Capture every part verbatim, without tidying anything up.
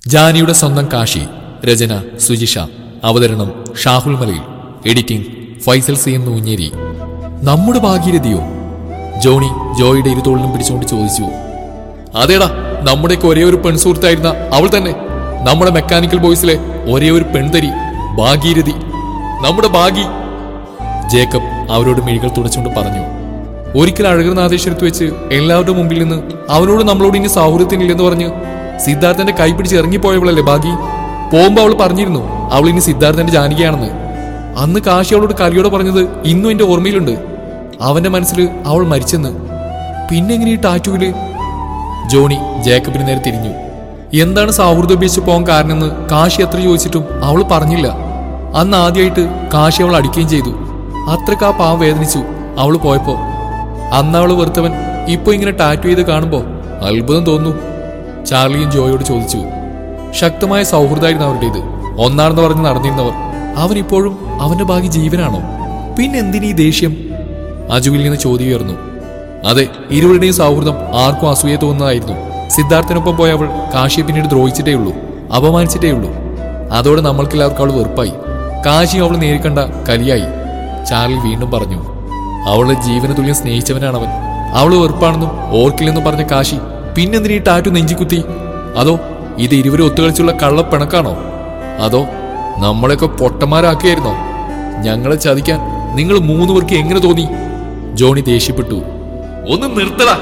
ജാനിയുടെ സ്വന്തം കാശി. രചന സുജിഷ. അവതരണം Shahul Malayil. Editing Faisal C M Noonjeri. നമ്മുടെ ഭാഗീരഥിയോ? ജോണി ജോയിയുടെ ഇരുതോളിനും പിടിച്ചുകൊണ്ട് ചോദിച്ചു. അതേടാ, നമ്മുടെയൊക്കെ ഒരേ ഒരു പെൺസുഹൃത്തായിരുന്ന അവൾ തന്നെ. നമ്മുടെ മെക്കാനിക്കൽ ബോയ്സിലെ ഒരേ ഒരു പെൺതരി ഭാഗീരഥി, നമ്മുടെ ഭാഗി. ജേക്കബ് അവരോട് മിഴികൾ തുടച്ചുകൊണ്ട് പറഞ്ഞു. ഒരിക്കൽ അഴകർ നാദേശ്വരത്ത് വെച്ച് എല്ലാവരുടെ മുമ്പിൽ നിന്ന് അവനോട് നമ്മളോട് ഇനി സൗഹൃദത്തിനില്ലെന്ന് പറഞ്ഞ് സിദ്ധാർത്ഥന്റെ കൈ പിടിച്ച് ഇറങ്ങിപ്പോയവളല്ലേ ഭാഗി. പോകുമ്പോ അവൾ പറഞ്ഞിരുന്നു അവൾ ഇനി സിദ്ധാർത്ഥന്റെ ജാനകിയാണെന്ന്. അന്ന് കാശി അവളോട് കലിയോടെ പറഞ്ഞത് ഇന്നും എന്റെ ഓർമ്മയിലുണ്ട്. അവന്റെ മനസ്സിൽ അവൾ മരിച്ചെന്ന്. പിന്നെ എങ്ങനെ ഈ ടാറ്റുവില്? ജോണി ജേക്കബിന് നേരെ തിരിഞ്ഞു. എന്താണ് സൗഹൃദം ഉപേക്ഷിച്ച് പോകാൻ കാരണമെന്ന് കാശി എത്ര ചോദിച്ചിട്ടും അവൾ പറഞ്ഞില്ല. അന്ന് ആദ്യമായിട്ട് കാശി അവൾ അടിക്കുകയും ചെയ്തു. അത്രക്ക് ആ പാവം വേദനിച്ചു അവൾ പോയപ്പോ. അന്ന് അവൾ വെറുത്തവൻ ഇപ്പൊ ഇങ്ങനെ ടാറ്റു ചെയ്ത് കാണുമ്പോ അത്ഭുതം തോന്നുന്നു. ചാർലിയും ജോയോട് ചോദിച്ചു. ശക്തമായ സൗഹൃദമായിരുന്നു അവരുടേത്. ഒന്നാണെന്ന് പറഞ്ഞ് നടന്നിരുന്നവർ. അവനിപ്പോഴും അവന്റെ ഭാഗ്യ ജീവനാണോ? പിന്നെന്തിനീ ദേഷ്യം? അജുവിൽ നിന്ന് ചോദ്യം ഉയർന്നു. അതെ, ഇരുവരുടെയും സൗഹൃദം ആർക്കും അസൂയ തോന്നുന്നതായിരുന്നു. സിദ്ധാർത്ഥനൊപ്പം പോയ അവൾ കാശിയെ പിന്നീട് ദ്രോഹിച്ചിട്ടേ ഉള്ളൂ, അപമാനിച്ചിട്ടേ ഉള്ളൂ. അതോടെ നമ്മൾക്കെല്ലാവർക്കും അവൾ വെറുപ്പായി. കാശിയും അവൾ നേരിക്കണ്ട കലിയായി. ചാർലി വീണ്ടും പറഞ്ഞു. അവളെ ജീവന തുല്യം സ്നേഹിച്ചവനാണവൻ. അവള് വെറുപ്പാണെന്നും ഓർക്കില്ലെന്നും പറഞ്ഞ കാശി പിന്നെന്തിനീ ടാറ്റു നെഞ്ചിക്കുത്തി? അതോ ഇത് ഇരുവരും ഒത്തുകളിച്ചുള്ള കള്ളപ്പിണക്കാണോ? അതോ നമ്മളെയൊക്കെ പൊട്ടന്മാരാക്കിയായിരുന്നോ? ഞങ്ങളെ ചതിക്കാൻ നിങ്ങൾ മൂന്നു പേർക്ക് എങ്ങനെ തോന്നി? ജോണി ദേഷ്യപ്പെട്ടു. ഒന്ന് നിർത്തടാ.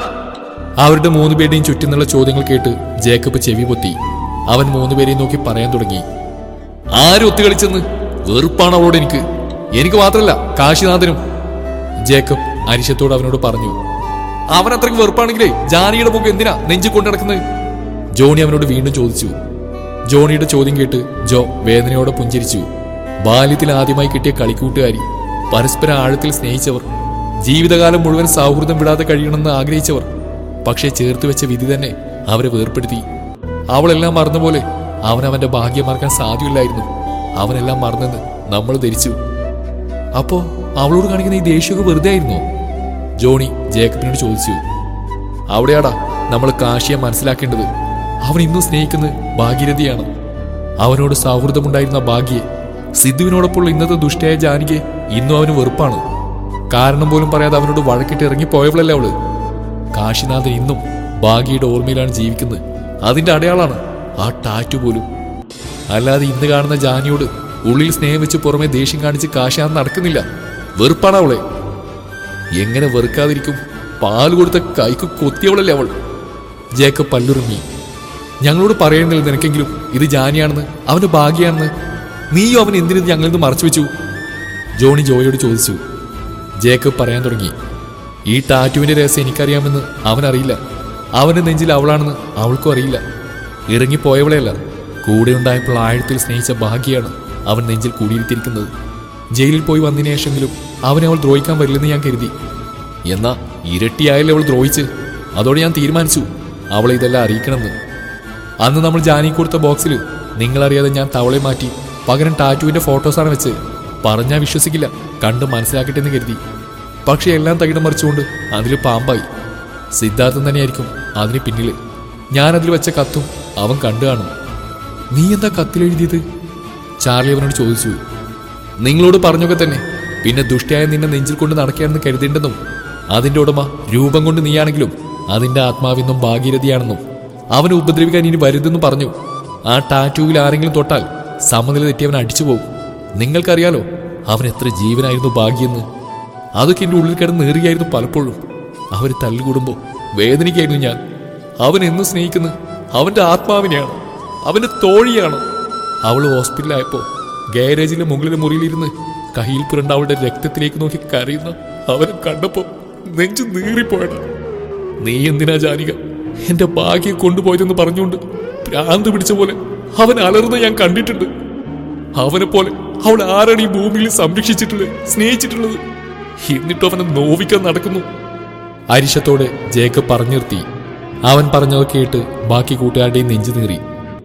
അവരുടെ മൂന്നു പേരുടെയും ചുറ്റുന്നുള്ള ചോദ്യങ്ങൾ കേട്ട് ജേക്കബ് ചെവി പൊത്തി. അവൻ മൂന്നുപേരെയും നോക്കി പറയാൻ തുടങ്ങി. ആരും ഒത്തുകളിച്ചെന്ന്? വെറുപ്പാണ് അവളോട് എനിക്ക്. എനിക്ക് മാത്രമല്ല, കാശിനാഥനും. ജേക്കബ് അരിശത്തോട് അവനോട് പറഞ്ഞു. അവൻ അത്രയ്ക്ക് വെറുപ്പാണെങ്കിലേ ജാനിയുടെ മുഖം എന്തിനാ നെഞ്ചു കൊണ്ടു നടക്കുന്നത്? ജോണി അവനോട് വീണ്ടും ചോദിച്ചു. ജോണിയുടെ ചോദ്യം കേട്ട് ജോ വേദനയോടെ പുഞ്ചിരിച്ചു. ബാല്യത്തിൽ ആദ്യമായി കിട്ടിയ കളിക്കൂട്ടുകാരി, പരസ്പരം ആഴത്തിൽ സ്നേഹിച്ചവർ, ജീവിതകാലം മുഴുവൻ സൗഹൃദം വിടാതെ കഴിയണമെന്ന് ആഗ്രഹിച്ചവർ. പക്ഷേ ചേർത്ത് വെച്ച വിധി തന്നെ അവരെ വേർപ്പെടുത്തി. അവളെല്ലാം മറന്നപോലെ അവൻ അവന്റെ ഭാഗ്യം മറക്കാൻ സാധ്യമില്ലായിരുന്നു. അവനെല്ലാം മറന്നെന്ന് നമ്മൾ ധരിച്ചു. അപ്പോ അവളോട് കാണിക്കുന്ന ഈ ദേഷ്യമൊക്കെ വെറുതെ ആയിരുന്നോ? ജോണി ജേക്കബിനോട് ചോദിച്ചു. അവിടെയാടാ നമ്മൾ കാശിയെ മനസ്സിലാക്കേണ്ടത്. അവൻ ഇന്നും സ്നേഹിക്കുന്നത് ഭാഗീരഥിയാണ്. അവനോട് സൗഹൃദമുണ്ടായിരുന്ന ഭാഗ്യെ, സിദ്ധുവിനോടൊപ്പമുള്ള ഇന്നത്തെ ദുഷ്ടയായ ജാനകിയെ ഇന്നും അവന് വെറുപ്പാണ്. കാരണം പോലും പറയാതെ അവനോട് വഴക്കിട്ട് ഇറങ്ങിപ്പോയവളല്ലേ അവള്. കാശിനാഥൻ ഇന്നും ഭാഗ്യയുടെ ഓർമ്മയിലാണ് ജീവിക്കുന്നത്. അതിന്റെ അടയാളാണ് ആ ടാറ്റു പോലും. അല്ലാതെ ഇന്ന് കാണുന്ന ജാനിയോട് ഉള്ളിൽ സ്നേഹം വെച്ച് പുറമെ ദേഷ്യം കാണിച്ച് കാശിനാഥൻ നടക്കുന്നില്ല. വെറുപ്പാണ് അവളെ. എങ്ങനെ വെറുക്കാതിരിക്കും? പാല് കൊടുത്ത കൈക്ക് കൊത്തിയവളല്ലേ അവൾ. ജേക്കബ് പല്ലുറുങ്ങി. ഞങ്ങളോട് പറയുന്നില്ല നിനക്കെങ്കിലും ഇത് ജാനിയാണെന്ന്, അവന്റെ ഭാഗ്യാണെന്ന്. നീയോ അവൻ എന്തിനത് ഞങ്ങളിൽ നിന്ന് മറച്ചു വെച്ചു? ജോണി ജോയോട് ചോദിച്ചു. ജേക്കബ് പറയാൻ തുടങ്ങി. ഈ ടാറ്റുവിന്റെ രഹസ്യം എനിക്കറിയാമെന്ന് അവനറിയില്ല. അവന്റെ നെഞ്ചിൽ അവളാണെന്ന് അവൾക്കും അറിയില്ല. ഇറങ്ങിപ്പോയവളെയല്ല, കൂടെ ഉണ്ടായപ്പോൾ ആഴത്തിൽ സ്നേഹിച്ച ഭാഗ്യാണ് അവൻ നെഞ്ചിൽ കൂടിയിരുത്തിയിരിക്കുന്നത്. ജയിലിൽ പോയി വന്നതിന് ശേഷമെങ്കിലും അവനെ അവൾ ദ്രോഹിക്കാൻ വരില്ലെന്ന് ഞാൻ കരുതി. എന്നാ ഇരട്ടിയായാലും അവൾ ദ്രോഹിച്ച്. അതോടെ ഞാൻ തീരുമാനിച്ചു അവളെ ഇതെല്ലാം അറിയിക്കണമെന്ന്. അന്ന് നമ്മൾ ജാനി കൊടുത്ത ബോക്സിൽ നിങ്ങളറിയാതെ ഞാൻ തവളെ മാറ്റി പകരം ടാറ്റുവിന്റെ ഫോട്ടോസാണ് വെച്ച്. പറഞ്ഞാൽ വിശ്വസിക്കില്ല, കണ്ട് മനസ്സിലാക്കട്ടെ എന്ന് കരുതി. പക്ഷെ എല്ലാം തകിടം മറിച്ചുകൊണ്ട് അതിൽ പാമ്പായി. സിദ്ധാർത്ഥൻ തന്നെയായിരിക്കും അതിന് പിന്നിൽ. ഞാനതിൽ വെച്ച കത്തും അവൻ കണ്ടു കാണും. നീ എന്താ കത്തിലെഴുതിയത്? ചാർലി അവനോട് ചോദിച്ചു. നിങ്ങളോട് പറഞ്ഞൊക്കെ തന്നെ. പിന്നെ ദുഷ്ടയായ നിന്നെ നെഞ്ചിൽ കൊണ്ട് നടക്കുകയാണെന്ന് കരുതേണ്ടെന്നും അതിന്റെ ഉടമ രൂപം കൊണ്ട് നീയാണെങ്കിലും അതിന്റെ ആത്മാവിന്നും ഭാഗീരഥിയാണെന്നും അവനെ ഉപദ്രവിക്കാൻ ഇനി വരുതെന്നും പറഞ്ഞു. ആ ടാറ്റൂവിൽ ആരെങ്കിലും തൊട്ടാൽ സമനില തെറ്റിയവൻ അടിച്ചു പോകും. നിങ്ങൾക്കറിയാലോ അവൻ എത്ര ജീവനായിരുന്നു ഭാഗ്യെന്ന്. അതൊക്കെ എന്റെ ഉള്ളിൽ കിടന്ന് നേറിയായിരുന്നു പലപ്പോഴും. അവര് തല്ലുകൂടുമ്പോ വേദനിക്കായിരുന്നു ഞാൻ. അവൻ എന്നും സ്നേഹിക്കുന്നത് അവന്റെ ആത്മാവിനെയാണ്, അവന്റെ തോഴിയാണ്. അവള് ഹോസ്പിറ്റലായപ്പോ ഗാരേജിലെ മുകളിലെ മുറിയിലിരുന്ന് കയ്യിൽ പുരണ്ട അവളുടെ രക്തത്തിലേക്ക് നോക്കി കരയുന്ന അവനെ കണ്ടപ്പോ നെഞ്ചു നീറിപ്പോയടാ. നീ എന്തിനാ ജാനിക എന്റെ ഭാഗ്യം കൊണ്ടുപോയതെന്ന് പറഞ്ഞുകൊണ്ട് ഭ്രാന്ത് പിടിച്ച പോലെ അവൻ അലർന്ന് ഞാൻ കണ്ടിട്ടുണ്ട്. അവനെ പോലെ അവൾ ആരാണ് ഈ ഭൂമിയിൽ സംരക്ഷിച്ചിട്ടുള്ളത്, സ്നേഹിച്ചിട്ടുള്ളത്? എന്നിട്ടും അവനെ നോവിക്കാൻ നടക്കുന്നു. അരിശത്തോടെ ജേക്കബ് പറഞ്ഞു നിർത്തി. അവൻ പറഞ്ഞത് കേട്ട് ബാക്കി കൂട്ടുകാരുടെയും നെഞ്ചു നീറി.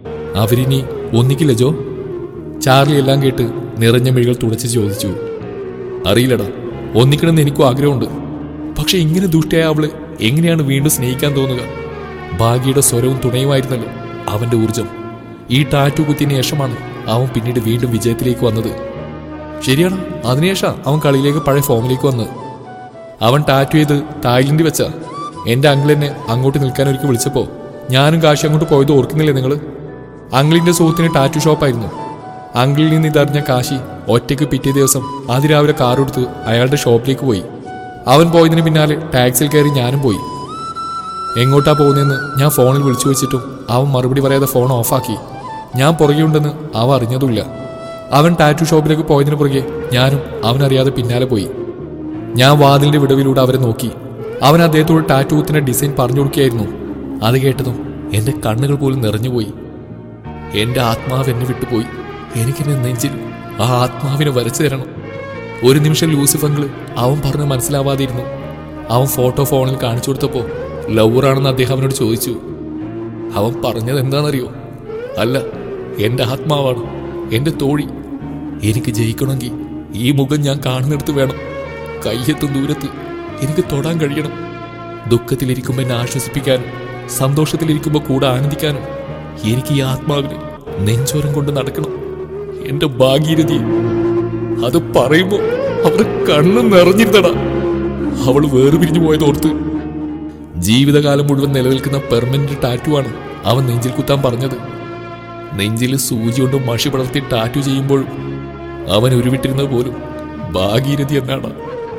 അവരിനി ഒന്നിക്കില്ല ജോ? ചാർലി എല്ലാം കേട്ട് നിറഞ്ഞ മിഴികൾ തുടച്ച് ചോദിച്ചു. അറിയില്ലടാ, ഒന്നിക്കണമെന്ന് എനിക്കും ആഗ്രഹമുണ്ട്. പക്ഷെ ഇങ്ങനെ ദുഷ്ടയായ അവള് എങ്ങനെയാണ് വീണ്ടും സ്നേഹിക്കാൻ തോന്നുക? ഭാഗ്യയുടെ സ്വരവും തുണയുമായിരുന്നല്ലോ അവന്റെ ഊർജം. ഈ ടാറ്റു കുത്തിന് ശേഷമാണ് അവൻ പിന്നീട് വീണ്ടും വിജയത്തിലേക്ക് വന്നത്. ശരിയാണ്, അതിനുശേഷം അവൻ കളിയിലേക്ക് പഴയ ഫോമിലേക്ക് വന്ന്. അവൻ ടാറ്റു ചെയ്ത് തായ്ലൻഡിൽ വെച്ച എന്റെ അങ്കിൾ എന്നെ അങ്ങോട്ട് നിൽക്കാൻ ഒരിക്കൽ വിളിച്ചപ്പോൾ ഞാനും കാശി അങ്ങോട്ട് പോയത് ഓർക്കുന്നില്ലേ നിങ്ങൾ? അങ്കിളിന്റെ സുഹൃത്തിന് ടാറ്റു ഷോപ്പായിരുന്നു. അങ്കിളിൽ നിന്ന് ഇതറിഞ്ഞ കാശി ഒറ്റയ്ക്ക് പിറ്റേ ദിവസം അതിരാവിലെ കാറെടുത്ത് അയാളുടെ ഷോപ്പിലേക്ക് പോയി. അവൻ പോയതിന് പിന്നാലെ ടാക്സിയിൽ കയറി ഞാനും പോയി. എങ്ങോട്ടാ പോകുന്നതെന്ന് ഞാൻ ഫോണിൽ വിളിച്ചു വെച്ചിട്ടും അവൻ മറുപടി പറയാതെ ഫോൺ ഓഫാക്കി. ഞാൻ പുറകെ ഉണ്ടെന്ന് അവൻ അറിഞ്ഞതുമില്ല. അവൻ ടാറ്റു ഷോപ്പിലേക്ക് പോയതിനു പുറകെ ഞാനും അവനറിയാതെ പിന്നാലെ പോയി. ഞാൻ വാതിലിന്റെ വിടവിലൂടെ അവരെ നോക്കി. അവൻ അദ്ദേഹത്തോട് ടാറ്റു കുത്തിന്റെ ഡിസൈൻ പറഞ്ഞു കൊടുക്കുകയായിരുന്നു. അത് കേട്ടതും എന്റെ കണ്ണുകൾ പോലും നിറഞ്ഞുപോയി. എന്റെ ആത്മാവ് എന്നെ വിട്ടുപോയി. എനിക്കെന്നെ നെഞ്ചിൽ ആ ആത്മാവിനെ വരച്ചു തരണം. ഒരു നിമിഷം ലൂസിഫങ്കിള് അവൻ പറഞ്ഞ് മനസ്സിലാവാതിരുന്നു. അവൻ ഫോട്ടോ ഫോണിൽ കാണിച്ചു കൊടുത്തപ്പോൾ ലവറാണെന്ന് അദ്ദേഹം അവനോട് ചോദിച്ചു. അവൻ പറഞ്ഞത് എന്താണെന്നറിയോ? അല്ല, എന്റെ ആത്മാവാണ്, എന്റെ തോഴി. എനിക്ക് ജയിക്കണമെങ്കിൽ ഈ മുഖം ഞാൻ കാണുന്നിടത്ത് വേണം. കയ്യെത്തും ദൂരത്ത് എനിക്ക് തൊടാൻ കഴിയണം. ദുഃഖത്തിലിരിക്കുമ്പോൾ എന്നെ ആശ്വസിപ്പിക്കാനും സന്തോഷത്തിലിരിക്കുമ്പോൾ കൂടെ ആനന്ദിക്കാനും എനിക്ക് ഈ ആത്മാവിന് നെഞ്ചോരം കൊണ്ട് നടക്കണം. എന്റെ ഭാഗീരഥി. അത് പറയുമ്പോ അവർ കണ്ണ് നിറഞ്ഞിരുന്നടാ. അവൾ വേർപിരിഞ്ഞു പോയതോർത്ത്. ജീവിതകാലം മുഴുവൻ നിലനിൽക്കുന്ന പെർമനന്റ് ടാറ്റുവാണ് അവൻ നെഞ്ചിൽ കുത്താൻ പറഞ്ഞത്. നെഞ്ചിൽ സൂചി കൊണ്ട് മഷി പടർത്തി ടാറ്റു ചെയ്യുമ്പോഴും അവൻ ഉരുവിട്ടിരുന്നത് പോലും ഭാഗീരഥി എന്നാണ്.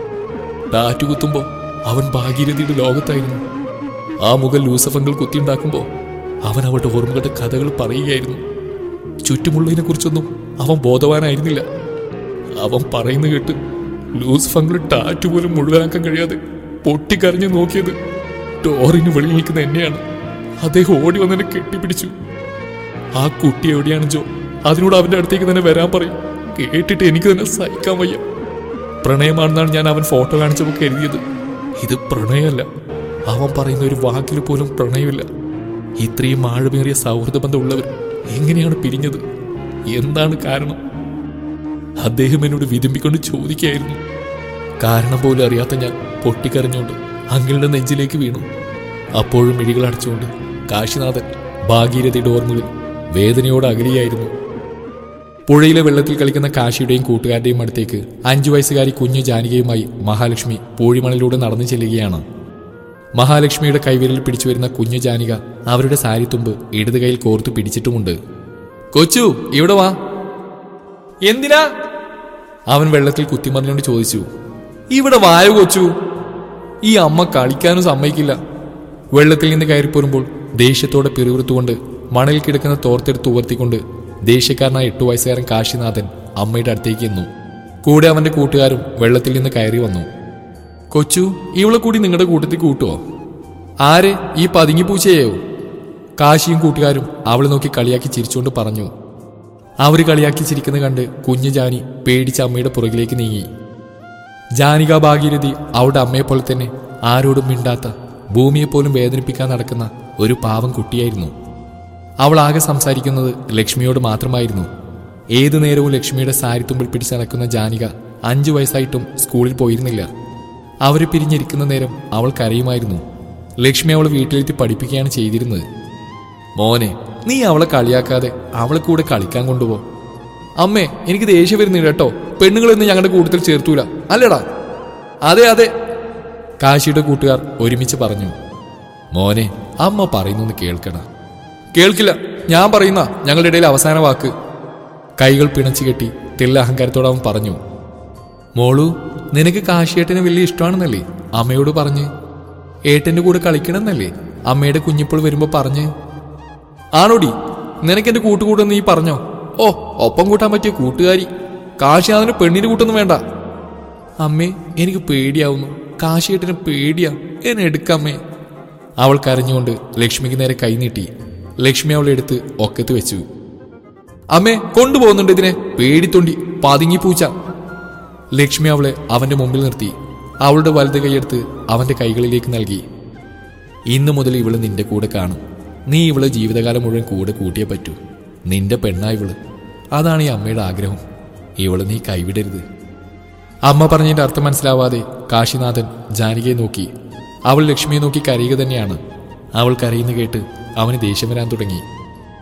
ടാറ്റു കുത്തുമ്പോ അവൻ ഭാഗീരഥിയുടെ ലോകത്തായിരുന്നു. ആ മുഖം ലൂസഫങ്ങൾ കുത്തിയുണ്ടാക്കുമ്പോ അവൻ അവളുടെ ഓർമ്മകളുടെ കഥകൾ പറയുകയായിരുന്നു. ചുറ്റുമുള്ളതിനെ കുറിച്ചൊന്നും അവൻ ബോധവാനായിരുന്നില്ല. അവൻ പറയുന്ന കേട്ട് ലൂസിഫങ്ങൾ ടാറ്റു പോലും മുഴുവനാക്കാൻ കഴിയാതെ പൊട്ടിക്കരഞ്ഞു നോക്കിയത് ഡോറിന് വെളിയിൽ നിൽക്കുന്ന എന്നെയാണ്. അദ്ദേഹം ഓടി വന്നെന്നെ കെട്ടിപ്പിടിച്ചു. ആ കുട്ടി എവിടെയാണ് ജോ? അതിനോട് അവന്റെ അടുത്തേക്ക് തന്നെ വരാൻ പറയും. കേട്ടിട്ട് എനിക്ക് തന്നെ സഹിക്കാൻ വയ്യ. പ്രണയമാണെന്നാണ് ഞാൻ അവൻ ഫോട്ടോ കാണിച്ചപ്പോൾ കരുതിയത്. ഇത് പ്രണയമല്ല. അവൻ പറയുന്ന ഒരു വാക്കിൽ പോലും പ്രണയമില്ല. ഇത്രയും ആഴമേറിയ സൗഹൃദ ബന്ധമുള്ളവർ എങ്ങനെയാണ് പിരിഞ്ഞത്? എന്താണ് കാരണം? അദ്ദേഹം എന്നോട് വിതുമ്പിക്കൊണ്ട് ചോദിക്കുകയായിരുന്നു. കാരണം പോലും അറിയാത്ത ഞാൻ പൊട്ടിക്കരഞ്ഞുകൊണ്ട് അങ്കിളുടെ നെഞ്ചിലേക്ക് വീണു. അപ്പോഴും മിഴികൾ അടച്ചുകൊണ്ട് കാശിനാഥൻ ഭാഗീരഥിയുടെ ഓർമ്മകളിൽ വേദനയോട് അകലിയായിരുന്നു. പുഴയിലെ വെള്ളത്തിൽ കളിക്കുന്ന കാശിയുടെയും കൂട്ടുകാരുടെയും അടുത്തേക്ക് അഞ്ചു വയസ്സുകാരി കുഞ്ഞു ജാനകിയുമായി മഹാലക്ഷ്മി പൂഴിമണലിലൂടെ നടന്നു ചെല്ലുകയാണ്. മഹാലക്ഷ്മിയുടെ കൈവിരൽ പിടിച്ചു വരുന്ന കുഞ്ഞു ജാനിക അവരുടെ സാരിത്തുമ്പ് ഇടത് കൈയിൽ കോർത്തു പിടിച്ചിട്ടുമുണ്ട്. കൊച്ചു, ഇവിടെ വാ. എന്തിനാ? അവൻ വെള്ളത്തിൽ കുത്തിമറിഞ്ഞുകൊണ്ട് ചോദിച്ചു. ഇവിടെ വായോ കൊച്ചു. ഈ അമ്മ കളിക്കാനും സമ്മതിക്കില്ല. വെള്ളത്തിൽ നിന്ന് കയറിപ്പോരുമ്പോൾ ദേഷ്യത്തോടെ പിറുപിറുത്തുകൊണ്ട് മണലിൽ കിടക്കുന്ന തോർത്തെടുത്ത് ഉയർത്തിക്കൊണ്ട് ദേഷ്യക്കാരനായ എട്ടു വയസ്സുകാരൻ കാശിനാഥൻ അമ്മയുടെ അടുത്തേക്ക് എന്നു. കൂടെ അവന്റെ കൂട്ടുകാരും വെള്ളത്തിൽ നിന്ന് കയറി വന്നു. കൊച്ചു, ഇവളെ കൂടി നിങ്ങളുടെ കൂട്ടത്തിൽ കൂട്ടുവോ? ആരെ? ഈ പതുങ്ങിപ്പൂച്ചയോ? കാശിയും കൂട്ടുകാരും അവളെ നോക്കി കളിയാക്കി ചിരിച്ചുകൊണ്ട് പറഞ്ഞു. അവര് കളിയാക്കി ചിരിക്കുന്നത് കണ്ട് കുഞ്ഞു ജാനി പേടിച്ച അമ്മയുടെ പുറകിലേക്ക് നീങ്ങി. ജാനിക ഭാഗീരഥി അവളുടെ അമ്മയെപ്പോലെ തന്നെ ആരോടും മിണ്ടാത്ത, ഭൂമിയെപ്പോലും വേദനിപ്പിക്കാൻ നടക്കുന്ന ഒരു പാവം കുട്ടിയായിരുന്നു. അവൾ ആകെ സംസാരിക്കുന്നത് ലക്ഷ്മിയോട് മാത്രമായിരുന്നു. ഏതു നേരവും ലക്ഷ്മിയുടെ സാരിത്തുമ്പിൽ പിടിച്ച് നടക്കുന്ന ജാനിക അഞ്ചു വയസ്സായിട്ടും സ്കൂളിൽ പോയിരുന്നില്ല. അവരെ പിരിഞ്ഞിരിക്കുന്ന നേരം അവൾ കരയുമായിരുന്നു. ലക്ഷ്മി അവളെ വീട്ടിലെത്തി പഠിപ്പിക്കുകയാണ് ചെയ്തിരുന്നത്. മോനെ, നീ അവളെ കളിയാക്കാതെ അവളെ കൂടെ കളിക്കാൻ കൊണ്ടുപോ. അമ്മേ, എനിക്ക് ദേഷ്യം വരുന്നില്ല കേട്ടോ. പെണ്ണുങ്ങളൊന്നും ഞങ്ങളുടെ കൂട്ടത്തിൽ ചേർത്തൂല, അല്ലേടാ? അതെ അതെ, കാശിയുടെ കൂട്ടുകാർ ഒരുമിച്ച് പറഞ്ഞു. മോനെ, അമ്മ പറയുന്നൊന്ന് കേൾക്കണ. കേൾക്കില്ല, ഞാൻ പറയുന്ന ഞങ്ങളുടെ ഇടയിൽ അവസാന വാക്ക്. കൈകൾ പിണച്ചു കെട്ടി തെല്ല അഹങ്കാരത്തോടെ അവൻ പറഞ്ഞു. മോളു, നിനക്ക് കാശിയേട്ടന് വലിയ ഇഷ്ടമാണെന്നല്ലേ അമ്മയോട് പറഞ്ഞ്? ഏട്ടന്റെ കൂടെ കളിക്കണമെന്നല്ലേ അമ്മയുടെ കുഞ്ഞിപ്പോൾ വരുമ്പോ പറഞ്ഞ്? ആണോടി? നിനക്കെന്റെ കൂട്ടുകൂടെന്ന് നീ പറഞ്ഞോ? ഓ, ഒപ്പം കൂട്ടാൻ പറ്റിയ കൂട്ടുകാരി. കാശി അതിന് പെണ്ണിന്റെ കൂട്ടൊന്നും വേണ്ട. അമ്മേ, എനിക്ക് പേടിയാവുന്നു. കാശിയേട്ടന് പേടിയാ. എന്നെ എടുക്കമ്മേ. അവൾ കരഞ്ഞുകൊണ്ട് ലക്ഷ്മിക്ക് നേരെ കൈനീട്ടി. ലക്ഷ്മി അവളെ എടുത്ത് ഒക്കത്ത് വെച്ചു. അമ്മേ, കൊണ്ടുപോകുന്നുണ്ട് ഇതിനെ, പേടിത്തൊണ്ടി പതുങ്ങിപ്പൂച്ച. ലക്ഷ്മി അവളെ അവന്റെ മുമ്പിൽ നിർത്തി. അവളുടെ വലത് കൈയെടുത്ത് അവന്റെ കൈകളിലേക്ക് നൽകി. ഇന്നു മുതൽ ഇവള് നിന്റെ കൂടെ കാണും. നീ ഇവള് ജീവിതകാലം മുഴുവൻ കൂടെ കൂട്ടിയേ പറ്റൂ. നിന്റെ പെണ്ണാ ഇവള്. അതാണ് ഈ അമ്മയുടെ ആഗ്രഹം. ഇവള് നീ കൈവിടരുത്. അമ്മ പറഞ്ഞതിന്റെ അർത്ഥം മനസ്സിലാവാതെ കാശിനാഥൻ ജാനകിയെ നോക്കി. അവൾ ലക്ഷ്മിയെ നോക്കി കരയുക തന്നെയാണ്. അവൾ കരയുന്ന കേട്ട് അവന് ദേഷ്യം വരാൻ തുടങ്ങി.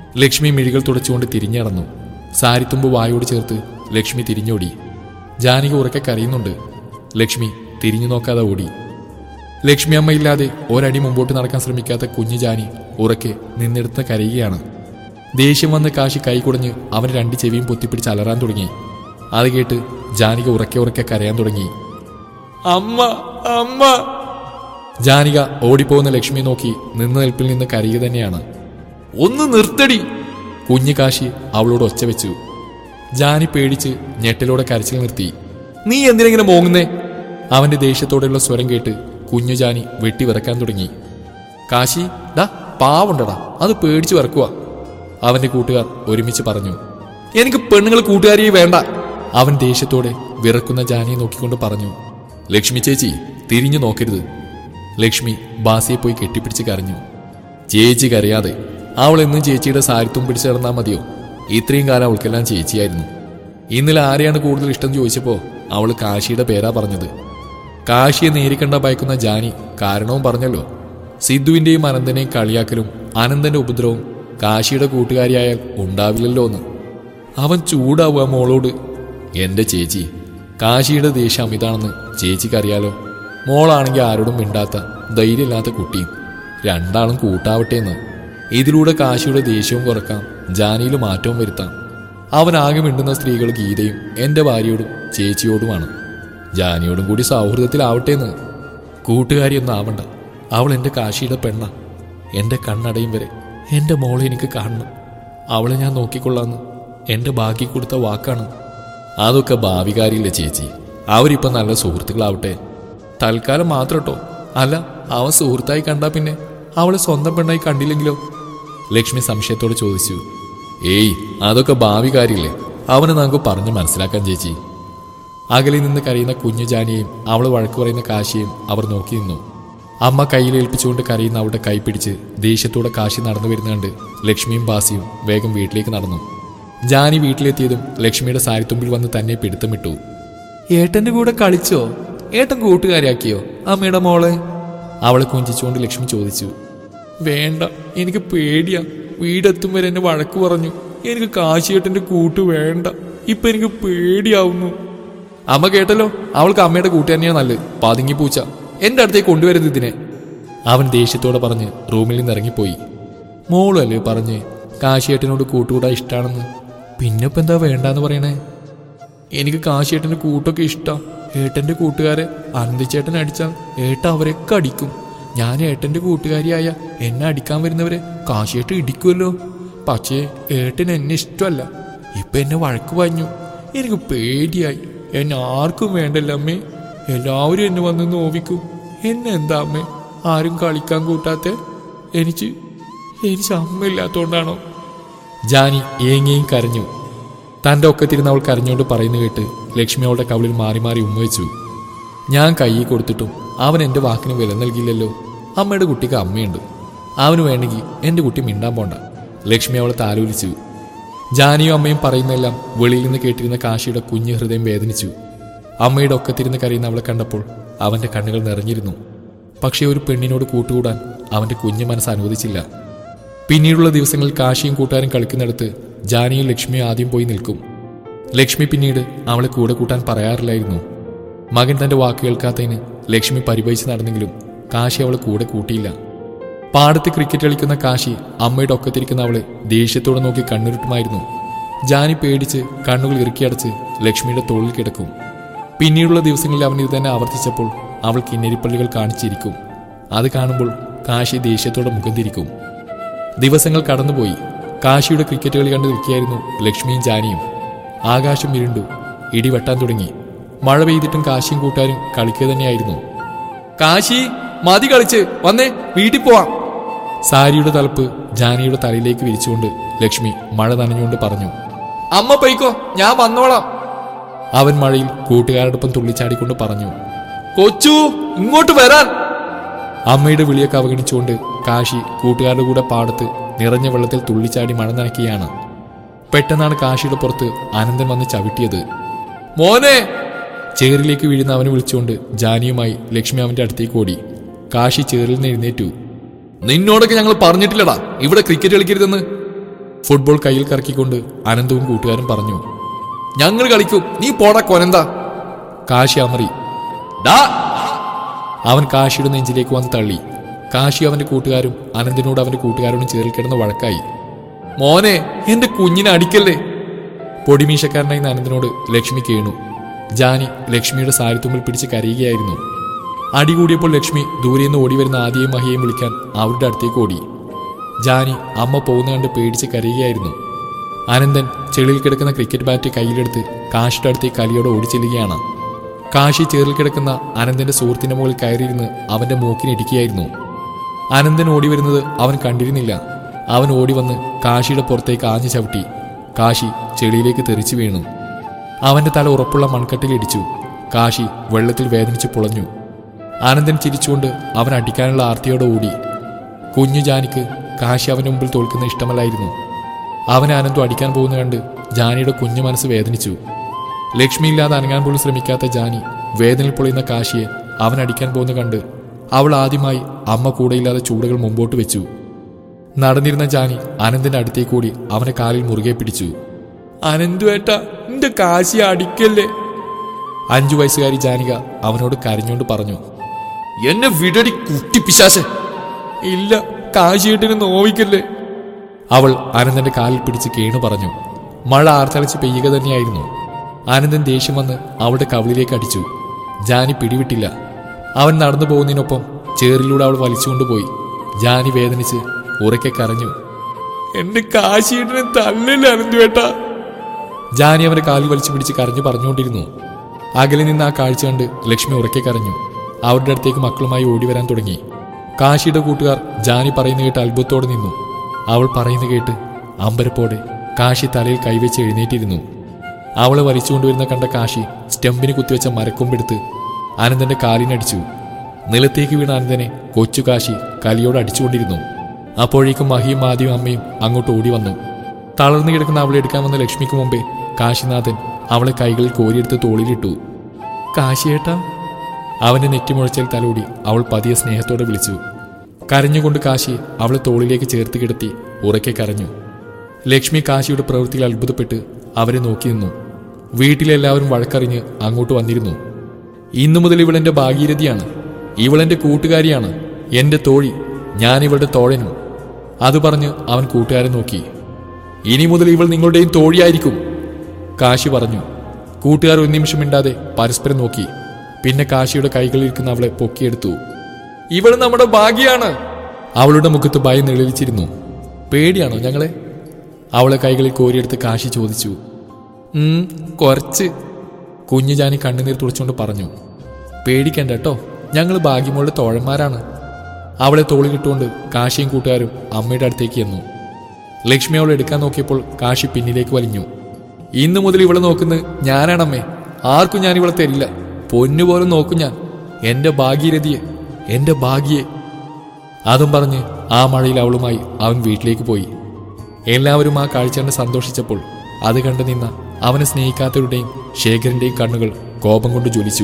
ലക്ഷ്മി മിഴികൾ തുടച്ചുകൊണ്ട് തിരിഞ്ഞടന്നു. സാരിത്തുമ്പ് വായോട് ചേർത്ത് ലക്ഷ്മി തിരിഞ്ഞോടി. ജാനകി ഉറക്കെ കരയുന്നുണ്ട്. ലക്ഷ്മി തിരിഞ്ഞു നോക്കാതെ ഓടി. ലക്ഷ്മി അമ്മയില്ലാതെ ഒരടി മുമ്പോട്ട് നടക്കാൻ ശ്രമിക്കാത്ത കുഞ്ഞു ജാനി ഉറക്കെ നിന്നെടുത്ത് കരയുകയാണ്. ദേഷ്യം വന്ന് കാശി കൈ കുടഞ്ഞ് അവൻ രണ്ട് ചെവിയും പൊത്തിപ്പിടിച്ച് അലറാൻ തുടങ്ങി. അത് കേട്ട് ജാനിക ഉറക്കെ ഉറക്കെ കരയാൻ തുടങ്ങി. അമ്മ അമ്മ. ജാനിക ഓടിപ്പോകുന്ന ലക്ഷ്മി നോക്കി നിന്ന് നിൽപ്പിൽ നിന്ന് കരയുക തന്നെയാണ്. ഒന്ന് നിർത്തടി. കുഞ്ഞു കാശി അവളോട് ഒച്ച വെച്ചു. ജാനി പേടിച്ച് ഞെട്ടലോടെ കരച്ചിൽ നിർത്തി. നീ എന്തിനെങ്ങനെ മോങ്ങുന്നേ? അവന്റെ ദേഷ്യത്തോടെയുള്ള സ്വരം കേട്ട് കുഞ്ഞു ജാനി വെട്ടി വിറക്കാൻ തുടങ്ങി. കാശി ഡാ പാവുണ്ടടാ, അത് പേടിച്ച് വിറക്കുക. അവന്റെ കൂട്ടുകാർ ഒരുമിച്ച് പറഞ്ഞു. എനിക്ക് പെണ്ണുങ്ങൾ കൂട്ടുകാരിയെ വേണ്ട. അവൻ ദേഷ്യത്തോടെ വിറക്കുന്ന ജാനിയെ നോക്കിക്കൊണ്ട് പറഞ്ഞു. ലക്ഷ്മി ചേച്ചി തിരിഞ്ഞു നോക്കരുത്. ലക്ഷ്മി ബാസിയെ പോയി കെട്ടിപ്പിടിച്ച് കരഞ്ഞു. ചേച്ചി കരയാതെ. അവൾ എന്നും ചേച്ചിയുടെ സാരിത്തും പിടിച്ചു കിടന്നാൽ മതിയോ? ഇത്രയും കാലം അവൾക്കെല്ലാം ചേച്ചിയായിരുന്നു. ഇന്നലെ ആരെയാണ് കൂടുതൽ ഇഷ്ടം ചോദിച്ചപ്പോ അവൾ കാശിയുടെ പേരാ പറഞ്ഞത്. കാശിയെ നേരിക്കണ്ട ഭയക്കുന്ന ജാനി കാരണവും പറഞ്ഞല്ലോ. സിദ്ധുവിന്റെയും അനന്തനെയും കളിയാക്കലും അനന്തന്റെ ഉപദ്രവവും കാശിയുടെ കൂട്ടുകാരിയായാൽ ഉണ്ടാവില്ലല്ലോ എന്ന്. അവൻ ചൂടാവുക മോളോട്. എന്റെ ചേച്ചി, കാശിയുടെ ദേഷ്യം അമിതാണെന്ന് ചേച്ചിക്കറിയാലോ. മോളാണെങ്കിൽ ആരോടും മിണ്ടാത്ത ധൈര്യമില്ലാത്ത കുട്ടിയും. രണ്ടാളും കൂട്ടാവട്ടെ എന്ന്. ഇതിലൂടെ കാശിയുടെ ദേഷ്യവും കുറക്കാം, ജാനിയിൽ മാറ്റവും വരുത്താം. അവനാകെ മിണ്ടുന്ന സ്ത്രീകൾ ഗീതയും എന്റെ ഭാര്യയോടും ചേച്ചിയോടുമാണ്. ജാനിയോടും കൂടി സൗഹൃദത്തിലാവട്ടെ എന്ന്. കൂട്ടുകാരിയൊന്നും ആവണ്ട. അവൾ എന്റെ കാശിയുടെ പെണ്ണ. എന്റെ കണ്ണടയും വരെ എന്റെ മോളെ എനിക്ക് കാണണം. അവളെ ഞാൻ നോക്കിക്കൊള്ളാന്ന് എന്റെ ബാക്കി കൊടുത്ത വാക്കാണ്. അതൊക്കെ ഭാവികാരിയില്ല ചേച്ചി. അവരിപ്പം നല്ല സുഹൃത്തുക്കളാവട്ടെ. തൽക്കാലം മാത്രം കേട്ടോ. അല്ല, അവൻ സുഹൃത്തായി കണ്ടാ പിന്നെ അവളെ സ്വന്തം പെണ്ണായി കണ്ടില്ലെങ്കിലോ? ലക്ഷ്മി സംശയത്തോട് ചോദിച്ചു. ഏയ്, അതൊക്കെ ഭാവികാരില്ലേ. അവനെ നമുക്ക് പറഞ്ഞു മനസ്സിലാക്കാൻ ചേച്ചി. അകലിൽ നിന്ന് കരയുന്ന കുഞ്ഞു ജാനിയെയും അവൾ വഴക്ക് പറയുന്ന കാശിയെയും അവർ നോക്കി നിന്നു. അമ്മ കയ്യിലേൽപ്പിച്ചുകൊണ്ട് കരയുന്ന അവളുടെ കൈ പിടിച്ച് ദേഷ്യത്തോടെ കാശി നടന്നു വരുന്ന കണ്ട് ലക്ഷ്മിയും ബാസിയും വേഗം വീട്ടിലേക്ക് നടന്നു. ജാനി വീട്ടിലെത്തിയതും ലക്ഷ്മിയുടെ സാരിത്തുമ്പിൽ വന്ന് തന്നെ പിടുത്തമിട്ടു. ഏട്ടന്റെ കൂടെ കളിച്ചോ? ഏട്ടൻ കൂട്ടുകാരിയാക്കിയോ അമ്മയുടെ മോളെ? അവളെ കുഞ്ചിച്ചുകൊണ്ട് ലക്ഷ്മി ചോദിച്ചു. വേണ്ട, എനിക്ക് പേടിയാ. വീടെത്തും വരെ എന്നെ വഴക്ക് പറഞ്ഞു. എനിക്ക് കാശിയേട്ടന്റെ കൂട്ട് വേണ്ട. ഇപ്പൊ എനിക്ക് പേടിയാവുന്നു. അമ്മ കേട്ടല്ലോ, അവൾക്ക് അമ്മയുടെ കൂട്ട് തന്നെയാണ് നല്ലത്. പതുങ്ങി പൂച്ച, എന്റെ അടുത്തേക്ക് കൊണ്ടുവരുന്നത് ഇതിനെ. അവൻ ദേഷ്യത്തോടെ പറഞ്ഞ് റൂമിൽ നിന്ന് ഇറങ്ങിപ്പോയി. മോളല്ലേ പറഞ്ഞ് കാശിയേട്ടനോട് കൂട്ടുകൂടാ ഇഷ്ടാണെന്ന്. പിന്നെപ്പോ എന്താ വേണ്ടാന്ന് പറയണേ? എനിക്ക് കാശിയേട്ടന്റെ കൂട്ടൊക്കെ ഇഷ്ടാ. ഏട്ടന്റെ കൂട്ടുകാരെ അനന്തിച്ചേട്ടൻ അടിച്ചാൽ ഏട്ട അവരൊക്കെ അടിക്കും. ഞാൻ ഏട്ടന്റെ കൂട്ടുകാരിയായ എന്നെ അടിക്കാൻ വരുന്നവരെ കാശിയേട്ടൻ ഇടിക്കുമല്ലോ. പക്ഷേ ഏട്ടൻ എന്നെ ഇഷ്ടമല്ല. ഇപ്പൊ എന്നെ വഴക്ക് പറഞ്ഞു. എനിക്ക് പേടിയായി. എന്നെ ആർക്കും വേണ്ടല്ല അമ്മേ. എല്ലാവരും എന്നെ വന്ന് നോവിക്കും. എന്നെ എന്താ അമ്മേ ആരും കളിക്കാൻ കൂട്ടാത്തെ? എനിക്ക് എനിക്ക് അമ്മയില്ലാത്തോണ്ടാണോ? ജാനി ഏങ്ങിയും കരഞ്ഞു. തൻ്റെ ഒക്കത്തിരുന്ന് അവൾ കരഞ്ഞുകൊണ്ട് പറയുന്ന കേട്ട് ലക്ഷ്മി അവളുടെ കവിളിൽ മാറി മാറി ഉമ്മവെച്ചു. ഞാൻ കയ്യിൽ കൊടുത്തിട്ടും അവൻ എൻ്റെ വാക്കിന് വില നൽകിയില്ലല്ലോ. അമ്മയുടെ കുട്ടിക്ക് അമ്മയുണ്ട്. അവന് വേണമെങ്കിൽ എൻ്റെ കുട്ടി മിണ്ടാൻ പോണ്ട. ലക്ഷ്മി അവളെ താലോലിച്ചു. ജാനിയും അമ്മയും പറയുന്നതെല്ലാം വെളിയിൽ നിന്ന് കേട്ടിരുന്ന കാശിയുടെ കുഞ്ഞു ഹൃദയം വേദനിച്ചു. അമ്മയുടെ ഒക്കത്തിരുന്ന് കരയുന്ന അവളെ കണ്ടപ്പോൾ അവൻ്റെ കണ്ണുകൾ നിറഞ്ഞിരുന്നു. പക്ഷേ ഒരു പെണ്ണിനോട് കൂട്ടുകൂടാൻ അവൻ്റെ കുഞ്ഞു മനസ്സ് അനുവദിച്ചില്ല. പിന്നീടുള്ള ദിവസങ്ങളിൽ കാശിയും കൂട്ടുകാരും കളിക്കുന്നിടത്ത് ജാനിയും ലക്ഷ്മിയും ആദ്യം പോയി നിൽക്കും. ലക്ഷ്മി പിന്നീട് അവളെ കൂടെ കൂട്ടാൻ പറയാറില്ലായിരുന്നു. മകൻ തൻ്റെ വാക്ക് കേൾക്കാത്തതിന് ലക്ഷ്മി പരിഭവിച്ച് നടന്നെങ്കിലും കാശി അവളെ കൂടെ കൂട്ടിയില്ല. പാടത്ത് ക്രിക്കറ്റ് കളിക്കുന്ന കാശി അമ്മയുടെ ഒക്കത്തിരിക്കുന്ന അവളെ ദേഷ്യത്തോടെ നോക്കി കണ്ണുരുട്ടുമായിരുന്നു. ജാനി പേടിച്ച് കണ്ണുകൾ ഇറുക്കിയടച്ച് ലക്ഷ്മിയുടെ തോളിൽ കിടക്കും. പിന്നീടുള്ള ദിവസങ്ങളിൽ അവൻ ഇത് തന്നെ ആവർത്തിച്ചപ്പോൾ അവൾ കിന്നരിപ്പള്ളികൾ കാണിച്ചിരിക്കും. അത് കാണുമ്പോൾ കാശി ദേഷ്യത്തോടെ മുഖം തിരിക്കും. ദിവസങ്ങൾ കടന്നുപോയി. കാശിയുടെ ക്രിക്കറ്റ് കളി കണ്ടു നിൽക്കുകയായിരുന്നു ലക്ഷ്മിയും ജാനിയും. ആകാശം ഇരുണ്ടു. ഇടി വെട്ടാൻ തുടങ്ങി. മഴ പെയ്തിട്ടും കാശിയും കൂട്ടുകാരും കളിക്കുക തന്നെയായിരുന്നു. കാശി, മതി കളിച്ച്, വന്നേ വീട്ടിൽ പോവാം. സാരിയുടെ തലപ്പ് ജാനിയുടെ തലയിലേക്ക് വിരിച്ചുകൊണ്ട് ലക്ഷ്മി മഴ നനഞ്ഞുകൊണ്ട് പറഞ്ഞു. അമ്മ പോയിക്കോ, ഞാൻ വന്നോളാം. അവൻ മഴയിൽ കൂട്ടുകാരോടൊപ്പം തുള്ളിച്ചാടിക്കൊണ്ട് പറഞ്ഞു. കൊച്ചു, ഇങ്ങോട്ട് വരാൻ. അമ്മയുടെ വിളിയൊക്കെ അവഗണിച്ചുകൊണ്ട് കാശി കൂട്ടുകാരുടെ കൂടെ പാടത്ത് നിറഞ്ഞ വെള്ളത്തിൽ തുള്ളിച്ചാടി മഴ നനയ്ക്കുകയാണ്. പെട്ടെന്നാണ് കാശിയുടെ പുറത്ത് അനന്തൻ വന്ന് ചവിട്ടിയത്. മോനെ! ചേറിലേക്ക് വീഴുന്ന അവനെ വിളിച്ചുകൊണ്ട് ജാനിയുമായി ലക്ഷ്മി അവന്റെ അടുത്തേക്ക് ഓടി. കാശി ചേറിൽ നിന്ന് എഴുന്നേറ്റു. നിന്നോടൊക്കെ ഞങ്ങൾ പറഞ്ഞിട്ടില്ലടാ ഇവിടെ ക്രിക്കറ്റ് കളിക്കരുതെന്ന്. ഫുട്ബോൾ കയ്യിൽ കറക്കിക്കൊണ്ട് അനന്തവും കൂട്ടുകാരും പറഞ്ഞു. ഞങ്ങൾ കളിക്കും, നീ പോടാ കൊനന്താ. കാശി അമറി. ഡാ അവൻ കാശിയുടെ നെഞ്ചിലേക്ക് വന്ന് തള്ളി. കാശി അവന്റെ കൂട്ടുകാരും അനന്തിനോട് അവന്റെ കൂട്ടുകാരോടും ചേറിൽ കിടന്ന് വഴക്കായി. മോനെ, എന്റെ കുഞ്ഞിനെ അടിക്കല്ലേ. പൊടിമീശക്കാരനായി അനന്തിനോട് ലക്ഷ്മി കേണു. ജാനി ലക്ഷ്മിയുടെ സാരിത്തുമ്പിൽ പിടിച്ച് കരയുകയായിരുന്നു. അടികൂടിയപ്പോൾ ലക്ഷ്മി ദൂരെന്ന് ഓടിവരുന്ന ആദിയെയും മഹിയെയും വിളിക്കാൻ അവരുടെ അടുത്തേക്ക് ഓടി. ജാനി അമ്മ പോകുന്ന കണ്ട് പേടിച്ച് കരയുകയായിരുന്നു. അനന്തൻ ചെളിയിൽ കിടക്കുന്ന ക്രിക്കറ്റ് ബാറ്റ് കയ്യിലെടുത്ത് കാശിയുടെ അടുത്തേക്ക് കലിയോടെ ഓടിച്ചെല്ലുകയാണ്. കാശി ചേറിൽ കിടക്കുന്ന അനന്തന്റെ സുഹൃത്തിന്റെ മുകളിൽ കയറിയിരുന്ന് അവന്റെ മൂക്കിനിടിക്കുകയായിരുന്നു. അനന്തൻ ഓടി വരുന്നത് അവൻ കണ്ടിരുന്നില്ല. അവൻ ഓടി വന്ന് കാശിയുടെ പുറത്തേക്ക് ആഞ്ഞു ചവിട്ടി. കാശി ചെളിയിലേക്ക് തെറിച്ചു വീണു. അവന്റെ തല ഉറപ്പുള്ള മൺകട്ടിലിടിച്ചു. കാശി വെള്ളത്തിൽ വേദനിച്ച് പുളഞ്ഞു. അനന്തൻ ചിരിച്ചുകൊണ്ട് അവൻ അടിക്കാനുള്ള ആർത്തിയോടെ ഓടി. കുഞ്ഞു ജാനിക്ക് കാശി അവന്റെ മുമ്പിൽ തോൽക്കുന്ന ഇഷ്ടമല്ലായിരുന്നു. അവനെ അനന്തു അടിക്കാൻ പോകുന്ന കണ്ട് ജാനിയുടെ കുഞ്ഞു മനസ്സ് വേദനിച്ചു. ലക്ഷ്മിയില്ലാതെ അനങ്ങാൻ പോലും ശ്രമിക്കാത്ത ജാനി വേദനയിൽ പൊളിയുന്ന കാശിയെ അവൻ അടിക്കാൻ പോകുന്ന കണ്ട് അവൾ ആദ്യമായി അമ്മ കൂടെയില്ലാതെ ചൂടുകൾ മുമ്പോട്ട് വെച്ചു. നടന്നിരുന്ന ജാനി അനന്തന്റെ അടുത്തേക്ക് കൂടി അവനെ കാലിൽ മുറുകെ പിടിച്ചു. അനന്തു ഏട്ടാ, നിന്റെ കാശിയെ അടിക്കല്ലേ. അഞ്ചു വയസ്സുകാരി ജാനിക അവനോട് കരഞ്ഞുകൊണ്ട് പറഞ്ഞു. എന്നെ വിടടി കുട്ടി പിശാചേ. ഇല്ല, കാശിയേട്ടിനെ നോവിക്കല്ലേ. അവൾ അനന്തന്റെ കാലിൽ പിടിച്ച് കേണു പറഞ്ഞു. മഴ ആർത്തലച്ച് പെയ്യുക തന്നെയായിരുന്നു. അനന്തൻ ദേഷ്യം വന്ന് അവളുടെ കവിളിലേക്ക് അടിച്ചു. ജാനി പിടിവിട്ടില്ല. അവൻ നടന്നു പോകുന്നതിനൊപ്പം ചേറിലൂടെ അവൾ വലിച്ചുകൊണ്ടുപോയി. ജാനി വേദനിച്ച് ഉറക്കെ കരഞ്ഞു. എന്റെ കാശിയേട്ടനെ തല്ലല്ലേ അനന്തുവേട്ടാ. ജാനി അവന്റെ കാലിൽ വലിച്ചു പിടിച്ച് കരഞ്ഞു പറഞ്ഞുകൊണ്ടിരുന്നു. അകലെ നിന്ന് ആ കാഴ്ച കണ്ട് ലക്ഷ്മി ഉറക്കെ കരഞ്ഞു. അവരുടെ അടുത്തേക്ക് മക്കളുമായി ഓടി വരാൻ തുടങ്ങി. കാശിയുടെ കൂട്ടുകാർ ജാനി പറയുന്ന കേട്ട് അത്ഭുതത്തോടെ നിന്നു. അവൾ പറയുന്ന കേട്ട് അമ്പരപ്പോടെ കാശി തലയിൽ കൈവച്ച് എഴുന്നേറ്റിരുന്നു. അവളെ വലിച്ചുകൊണ്ടുവരുന്ന കണ്ട കാശി സ്റ്റെമ്പിന് കുത്തിവെച്ച മരക്കൊമ്പെടുത്ത് അനന്തന്റെ കാലിനടിച്ചു. നിലത്തേക്ക് വീണ അനന്തനെ കൊച്ചു കാശി കലിയോട് അടിച്ചുകൊണ്ടിരുന്നു. അപ്പോഴേക്കും മഹിയും ആദ്യവും അമ്മയും അങ്ങോട്ട് ഓടി വന്നു. തളർന്നു കിടക്കുന്ന അവളെ എടുക്കാൻ വന്ന ലക്ഷ്മിക്ക് മുമ്പേ കാശിനാഥൻ അവളെ കൈകളിൽ കോരിയെടുത്ത് തോളിലിട്ടു. കാശിയേട്ടാ. അവന്റെ നെറ്റിമുഴച്ചൽ തലോടി അവൾ പതിയെ സ്നേഹത്തോടെ വിളിച്ചു. കരഞ്ഞുകൊണ്ട് കാശി അവളെ തോളിലേക്ക് ചേർത്ത് കിടത്തി ഉറക്കെ കരഞ്ഞു. ലക്ഷ്മി കാശിയുടെ പ്രവൃത്തിയിൽ അത്ഭുതപ്പെട്ട് അവരെ നോക്കി നിന്നു. വീട്ടിലെല്ലാവരും വഴക്കറിഞ്ഞ് അങ്ങോട്ട് വന്നിരുന്നു. ഇന്നു മുതൽ ഇവളെന്റെ ഭാഗീരഥിയാണ്, ഇവളെന്റെ കൂട്ടുകാരിയാണ്, എന്റെ തോഴി, ഞാൻ ഇവളുടെ തോഴനും. അത് പറഞ്ഞ് അവൻ കൂട്ടുകാരെ നോക്കി. ഇനി മുതൽ ഇവൾ നിങ്ങളുടെയും തോഴിയായിരിക്കും, കാശി പറഞ്ഞു. കൂട്ടുകാർ ഒരു നിമിഷം മിണ്ടാതെ പരസ്പരം നോക്കി. പിന്നെ കാശിയുടെ കൈകളിലിരിക്കുന്ന അവളെ പൊക്കിയെടുത്തു. ഇവൾ നമ്മുടെ ഭാഗ്യാണ്. അവളുടെ മുഖത്ത് ഭയം നിഴലിച്ചിരുന്നു. പേടിയാണോ ഞങ്ങളെ? അവളെ കൈകളിൽ കോരിയെടുത്ത് കാശി ചോദിച്ചു. ഉം കുറച്ച്. കുഞ്ഞു ജാനി കണ്ണുനീർ തുളച്ചുകൊണ്ട് പറഞ്ഞു. പേടിക്കണ്ട കേട്ടോ, ഞങ്ങൾ ഭാഗ്യമോളുടെ തോഴന്മാരാണ്. അവളെ തോളിലിട്ടുകൊണ്ട് കാശിയും കൂട്ടുകാരും അമ്മയുടെ അടുത്തേക്ക് എന്നു. ലക്ഷ്മി അവളെ എടുക്കാൻ നോക്കിയപ്പോൾ കാശി പിന്നിലേക്ക് വലിഞ്ഞു. ഇന്നു മുതൽ ഇവളെ നോക്കുന്നത് ഞാനാണമ്മേ, ആർക്കും ഞാൻ ഇവളെ തരില്ല. പൊന്നുപോലും നോക്കും ഞാൻ, എന്റെ ഭാഗീരഥിയെ, എന്റെ ഭാഗ്യയെ. അതും പറഞ്ഞ് ആ മഴയിൽ അവളുമായി അവൻ വീട്ടിലേക്ക് പോയി. എല്ലാവരും ആ കാഴ്ച കണ്ട് സന്തോഷിച്ചപ്പോൾ അത് കണ്ടു നിന്ന അവനെ സ്നേഹിക്കാത്തവരുടെയും ശേഖരന്റെയും കണ്ണുകൾ കോപം കൊണ്ട് ജ്വലിച്ചു.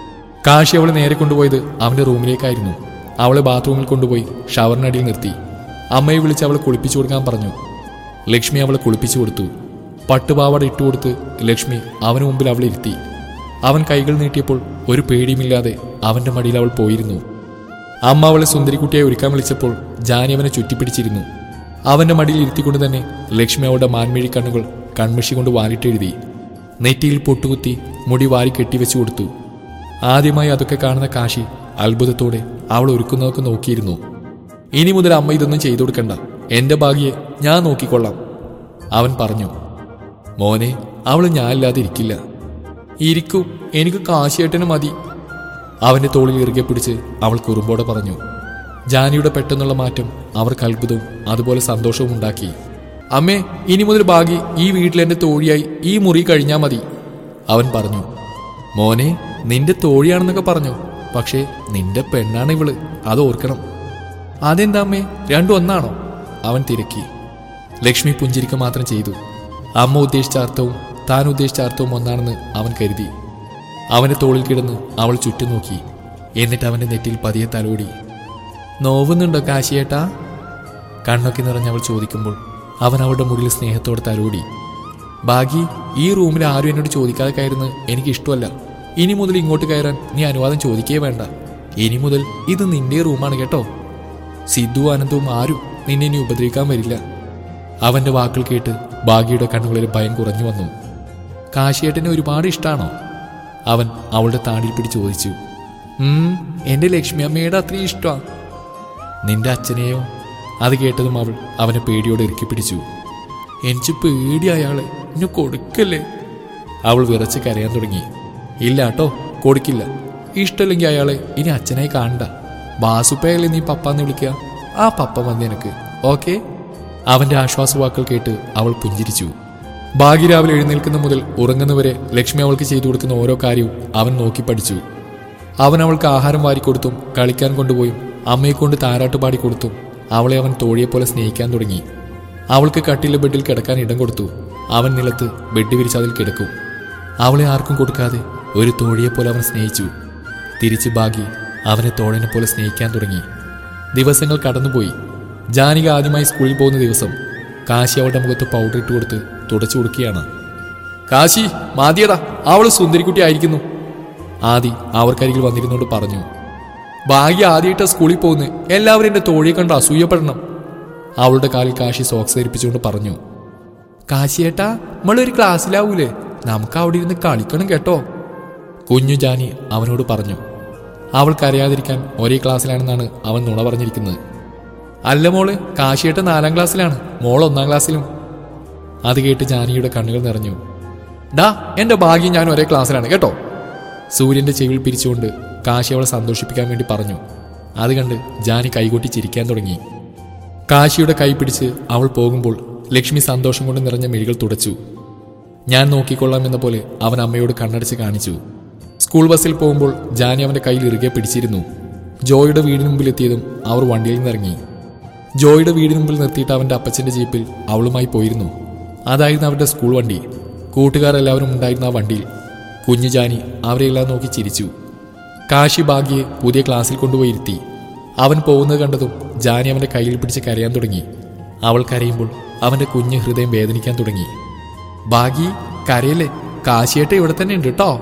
കാശി അവളെ നേരെ കൊണ്ടുപോയത് അവന്റെ റൂമിലേക്കായിരുന്നു. അവളെ ബാത്റൂമിൽ കൊണ്ടുപോയി ഷവറിനടിയിൽ നിർത്തി. അമ്മയെ വിളിച്ച് അവളെ കുളിപ്പിച്ചു കൊടുക്കാൻ പറഞ്ഞു. ലക്ഷ്മി അവളെ കുളിപ്പിച്ചു കൊടുത്തു. പട്ടുപാവാട ഇട്ടുകൊടുത്ത് ലക്ഷ്മി അവന് മുമ്പിൽ അവളെ ഇരുത്തി. അവൻ കൈകൾ നീട്ടിയപ്പോൾ ഒരു പേടിയുമില്ലാതെ അവന്റെ മടിയിൽ അവൾ പോയിരുന്നു. അമ്മ അവളെ സുന്ദരിക്കുട്ടിയായി ഒരുക്കാൻ വിളിച്ചപ്പോൾ ജാനി അവനെ ചുറ്റിപ്പിടിച്ചിരുന്നു. അവന്റെ മടിയിൽ ഇരുത്തിക്കൊണ്ട് തന്നെ ലക്ഷ്മി അവളുടെ മാൻമിഴി കണ്ണുകൾ കൺമഷി കൊണ്ട് വാലിട്ടെഴുതി. നെറ്റിയിൽ പൊട്ടുകുത്തി മുടി വാരി കെട്ടിവെച്ചു കൊടുത്തു. ആദ്യമായി അതൊക്കെ കാണുന്ന കാശി അത്ഭുതത്തോടെ അവൾ ഒരുക്കുന്നതൊക്കെ നോക്കിയിരുന്നു. ഇനി മുതൽ അമ്മ ഇതൊന്നും ചെയ്തു കൊടുക്കണ്ട, എന്റെ ഭാഗ്യയെ ഞാൻ നോക്കിക്കൊള്ളാം, അവൻ പറഞ്ഞു. മോനെ, അവൾ ഞാനില്ലാതെ ഇരിക്കില്ല. ഇരിക്കൂ, എനിക്ക് കാശിയേട്ടന് മതി, അവന്റെ തോളിൽ ഇറുകെ പിടിച്ച് അവൾ കുറുമ്പോടെ പറഞ്ഞു. ജാനിയുടെ പെട്ടെന്നുള്ള മാറ്റം അവർക്ക് അത്ഭുതവും അതുപോലെ സന്തോഷവും ഉണ്ടാക്കി. അമ്മേ, ഇനി മുതൽ ഭാഗ്യ ഈ വീട്ടിലെന്റെ തോഴിയായി ഈ മുറി കഴിഞ്ഞാൽ മതി, അവൻ പറഞ്ഞു. മോനെ, നിന്റെ തോഴിയാണെന്നൊക്കെ പറഞ്ഞു, പക്ഷേ നിന്റെ പെണ്ണാണ് ഇവള്, അത് ഓർക്കണം. അതെന്താ അമ്മേ, രണ്ടും ഒന്നാണോ? അവൻ തിരക്കി. ലക്ഷ്മി പുഞ്ചിരിക്ക മാത്രം ചെയ്തു. അമ്മ ഉദ്ദേശിച്ച അർത്ഥവും താൻ ഉദ്ദേശിച്ച അർത്ഥവും ഒന്നാണെന്ന് അവൻ കരുതി. അവന്റെ തോളിൽ കിടന്ന് അവൾ ചുറ്റും നോക്കി. എന്നിട്ട് അവന്റെ നെറ്റിൽ പതിയെ തലോടി. നോവുന്നുണ്ടോ കാശിയേട്ടാ? കണ്ണൊക്കെ നിറഞ്ഞ് അവൾ ചോദിക്കുമ്പോൾ അവൻ അവളുടെ മുറിയിൽ സ്നേഹത്തോടെ തലോടി. ഭാഗി, ഈ റൂമിൽ ആരും എന്നോട് ചോദിക്കാതെ കയറുന്നത് എനിക്കിഷ്ടമല്ല. ഇനി മുതൽ ഇങ്ങോട്ട് കയറാൻ നീ അനുവാദം ചോദിക്കേ വേണ്ട. ഇനി മുതൽ ഇത് നിന്റെ റൂമാണ് കേട്ടോ. സിദ്ധു ആനന്ദവും ആരും നിന്നെ ഇനി ഉപദ്രവിക്കാൻ വരില്ല. അവന്റെ വാക്കുകൾ കേട്ട് ഭാഗ്യയുടെ കണ്ണുകളിൽ ഭയം കുറഞ്ഞു വന്നു. കാശിയേട്ടനെ ഒരുപാട് ഇഷ്ടമാണോ? അവൻ അവളുടെ താടിയിൽ പിടിച്ച് ചോദിച്ചു. ഉം എന്റെ ലക്ഷ്മി അമ്മയുടെ അത്രയും ഇഷ്ടമാ. നിന്റെ അച്ഛനെയോ? അത് കേട്ടതും അവൾ അവനെ പേടിയോടെ ഇറുക്കി പിടിച്ചു. എനിക്ക് പേടി അയാളെ, ഇനി കൊടുക്കല്ലേ. അവൾ വിറച്ച് കരയാൻ തുടങ്ങി. ഇല്ല കേട്ടോ, കൊടുക്കില്ല. ഇഷ്ടമില്ലെങ്കിൽ അയാളെ ഇനി അച്ഛനായി കാണണ്ട. ബാസുപ്പയല്ലേ നീ പപ്പാന്ന് വിളിക്കുക. ആ പപ്പ മതി എനിക്ക്, ഓക്കെ? അവന്റെ ആശ്വാസവാക്കുകൾ കേട്ട് അവൾ പുഞ്ചിരിച്ചു. ഭാഗ്യ രാവിലെ എഴുന്നേൽക്കുന്ന മുതൽ ഉറങ്ങുന്നവരെ ലക്ഷ്മി അവൾക്ക് ചെയ്തു കൊടുക്കുന്ന ഓരോ കാര്യവും അവൻ നോക്കി പഠിച്ചു. അവൻ അവൾക്ക് ആഹാരം വാരിക്കൊടുത്തും കളിക്കാൻ കൊണ്ടുപോയും അമ്മയെ കൊണ്ട് താരാട്ട് പാടിക്കൊടുത്തും അവളെ അവൻ തോഴിയെപ്പോലെ സ്നേഹിക്കാൻ തുടങ്ങി. അവൾക്ക് കട്ടിലെ ബെഡിൽ കിടക്കാൻ ഇടം കൊടുത്തു. അവൻ നിലത്ത് ബെഡ് വിരിച്ച് അതിൽ കിടക്കും. അവളെ ആർക്കും കൊടുക്കാതെ ഒരു തോഴിയെപ്പോലെ അവൻ സ്നേഹിച്ചു. തിരിച്ച് ഭാഗ്യ അവനെ തോഴനെ പോലെ സ്നേഹിക്കാൻ തുടങ്ങി. ദിവസങ്ങൾ കടന്നുപോയി. ജാനിക ആദ്യമായി സ്കൂളിൽ പോകുന്ന ദിവസം കാശി അവളുടെ മുഖത്ത് പൗഡർ ഇട്ട് കൊടുത്ത് തുടച്ചു കൊടുക്കുകയാണ്. കാശി, മാതിയടാ, അവള് സുന്ദരിക്കുട്ടി ആയിരിക്കുന്നു. ആദി അവർക്കരികിൽ വന്നിരുന്നോണ്ട് പറഞ്ഞു. ഭാഗ്യ ആദ്യമായിട്ട് സ്കൂളിൽ പോകുന്നു. എല്ലാവരും എന്റെ തോഴിയെ കണ്ട് അസൂയപ്പെടണം. അവളുടെ കാലിൽ കാശി സോക്സ് ധരിപ്പിച്ചുകൊണ്ട് പറഞ്ഞു. കാശിയേട്ടാ, നമ്മളൊരു ക്ലാസ്സിലാവൂലേ? നമുക്ക് അവിടെ ഇരുന്ന് കളിക്കണം കേട്ടോ. കുഞ്ഞു ജാനി അവനോട് പറഞ്ഞു. അവൾ കരയാതിരിക്കാൻ ഒരേ ക്ലാസ്സിലാണെന്നാണ് അവൻ നുണ പറഞ്ഞിരിക്കുന്നത്. അല്ല മോള്, കാശിയേട്ട നാലാം ക്ലാസ്സിലാണ്, മോൾ ഒന്നാം ക്ലാസ്സിലും. അത് കേട്ട് ജാനിയുടെ കണ്ണുകൾ നിറഞ്ഞു. ഡാ, എന്റെ ഭാഗ്യം ഞാൻ ഒരേ ക്ലാസ്സിലാണ് കേട്ടോ. സൂര്യന്റെ ചെവിൽ പിരിച്ചുകൊണ്ട് കാശി അവളെ സന്തോഷിപ്പിക്കാൻ വേണ്ടി പറഞ്ഞു. അത് കണ്ട് ജാനി കൈകൊട്ടി ചിരിക്കാൻ തുടങ്ങി. കാശിയുടെ കൈ പിടിച്ച് അവൾ പോകുമ്പോൾ ലക്ഷ്മി സന്തോഷം കൊണ്ട് നിറഞ്ഞ മിഴികൾ തുടച്ചു. ഞാൻ നോക്കിക്കൊള്ളാം എന്ന പോലെ അവൻ അമ്മയോട് കണ്ണടച്ച് കാണിച്ചു. സ്കൂൾ ബസ്സിൽ പോകുമ്പോൾ ജാനി അവന്റെ കയ്യിൽ ഇറുകെ പിടിച്ചിരുന്നു. ജോയുടെ വീടിന് മുമ്പിൽ എത്തിയതും അവർ വണ്ടിയിൽ നിന്നിറങ്ങി. ജോയുടെ വീടിന് മുമ്പിൽ നിർത്തിയിട്ട് അവന്റെ അപ്പച്ചന്റെ ജീപ്പിൽ അവളുമായി പോയിരുന്നു. അതായിരുന്നു അവരുടെ സ്കൂൾ വണ്ടി. കൂട്ടുകാരെല്ലാവരും ഉണ്ടായിരുന്ന ആ വണ്ടിയിൽ. കുഞ്ഞു ജാനി അവരെയെല്ലാം നോക്കി ചിരിച്ചു. കാശി ഭാഗ്യയെ പുതിയ ക്ലാസ്സിൽ കൊണ്ടുപോയി ഇരുത്തി. അവൻ പോകുന്നത് കണ്ടതും ജാനി അവന്റെ കയ്യിൽ പിടിച്ച് കരയാൻ തുടങ്ങി. അവൾ കരയുമ്പോൾ അവന്റെ കുഞ്ഞ് ഹൃദയം വേദനിക്കാൻ തുടങ്ങി. ഭാഗ്യ, കരയല്ലേ, കാശിയേട്ട ഇവിടെ തന്നെ ഉണ്ട് കേട്ടോ.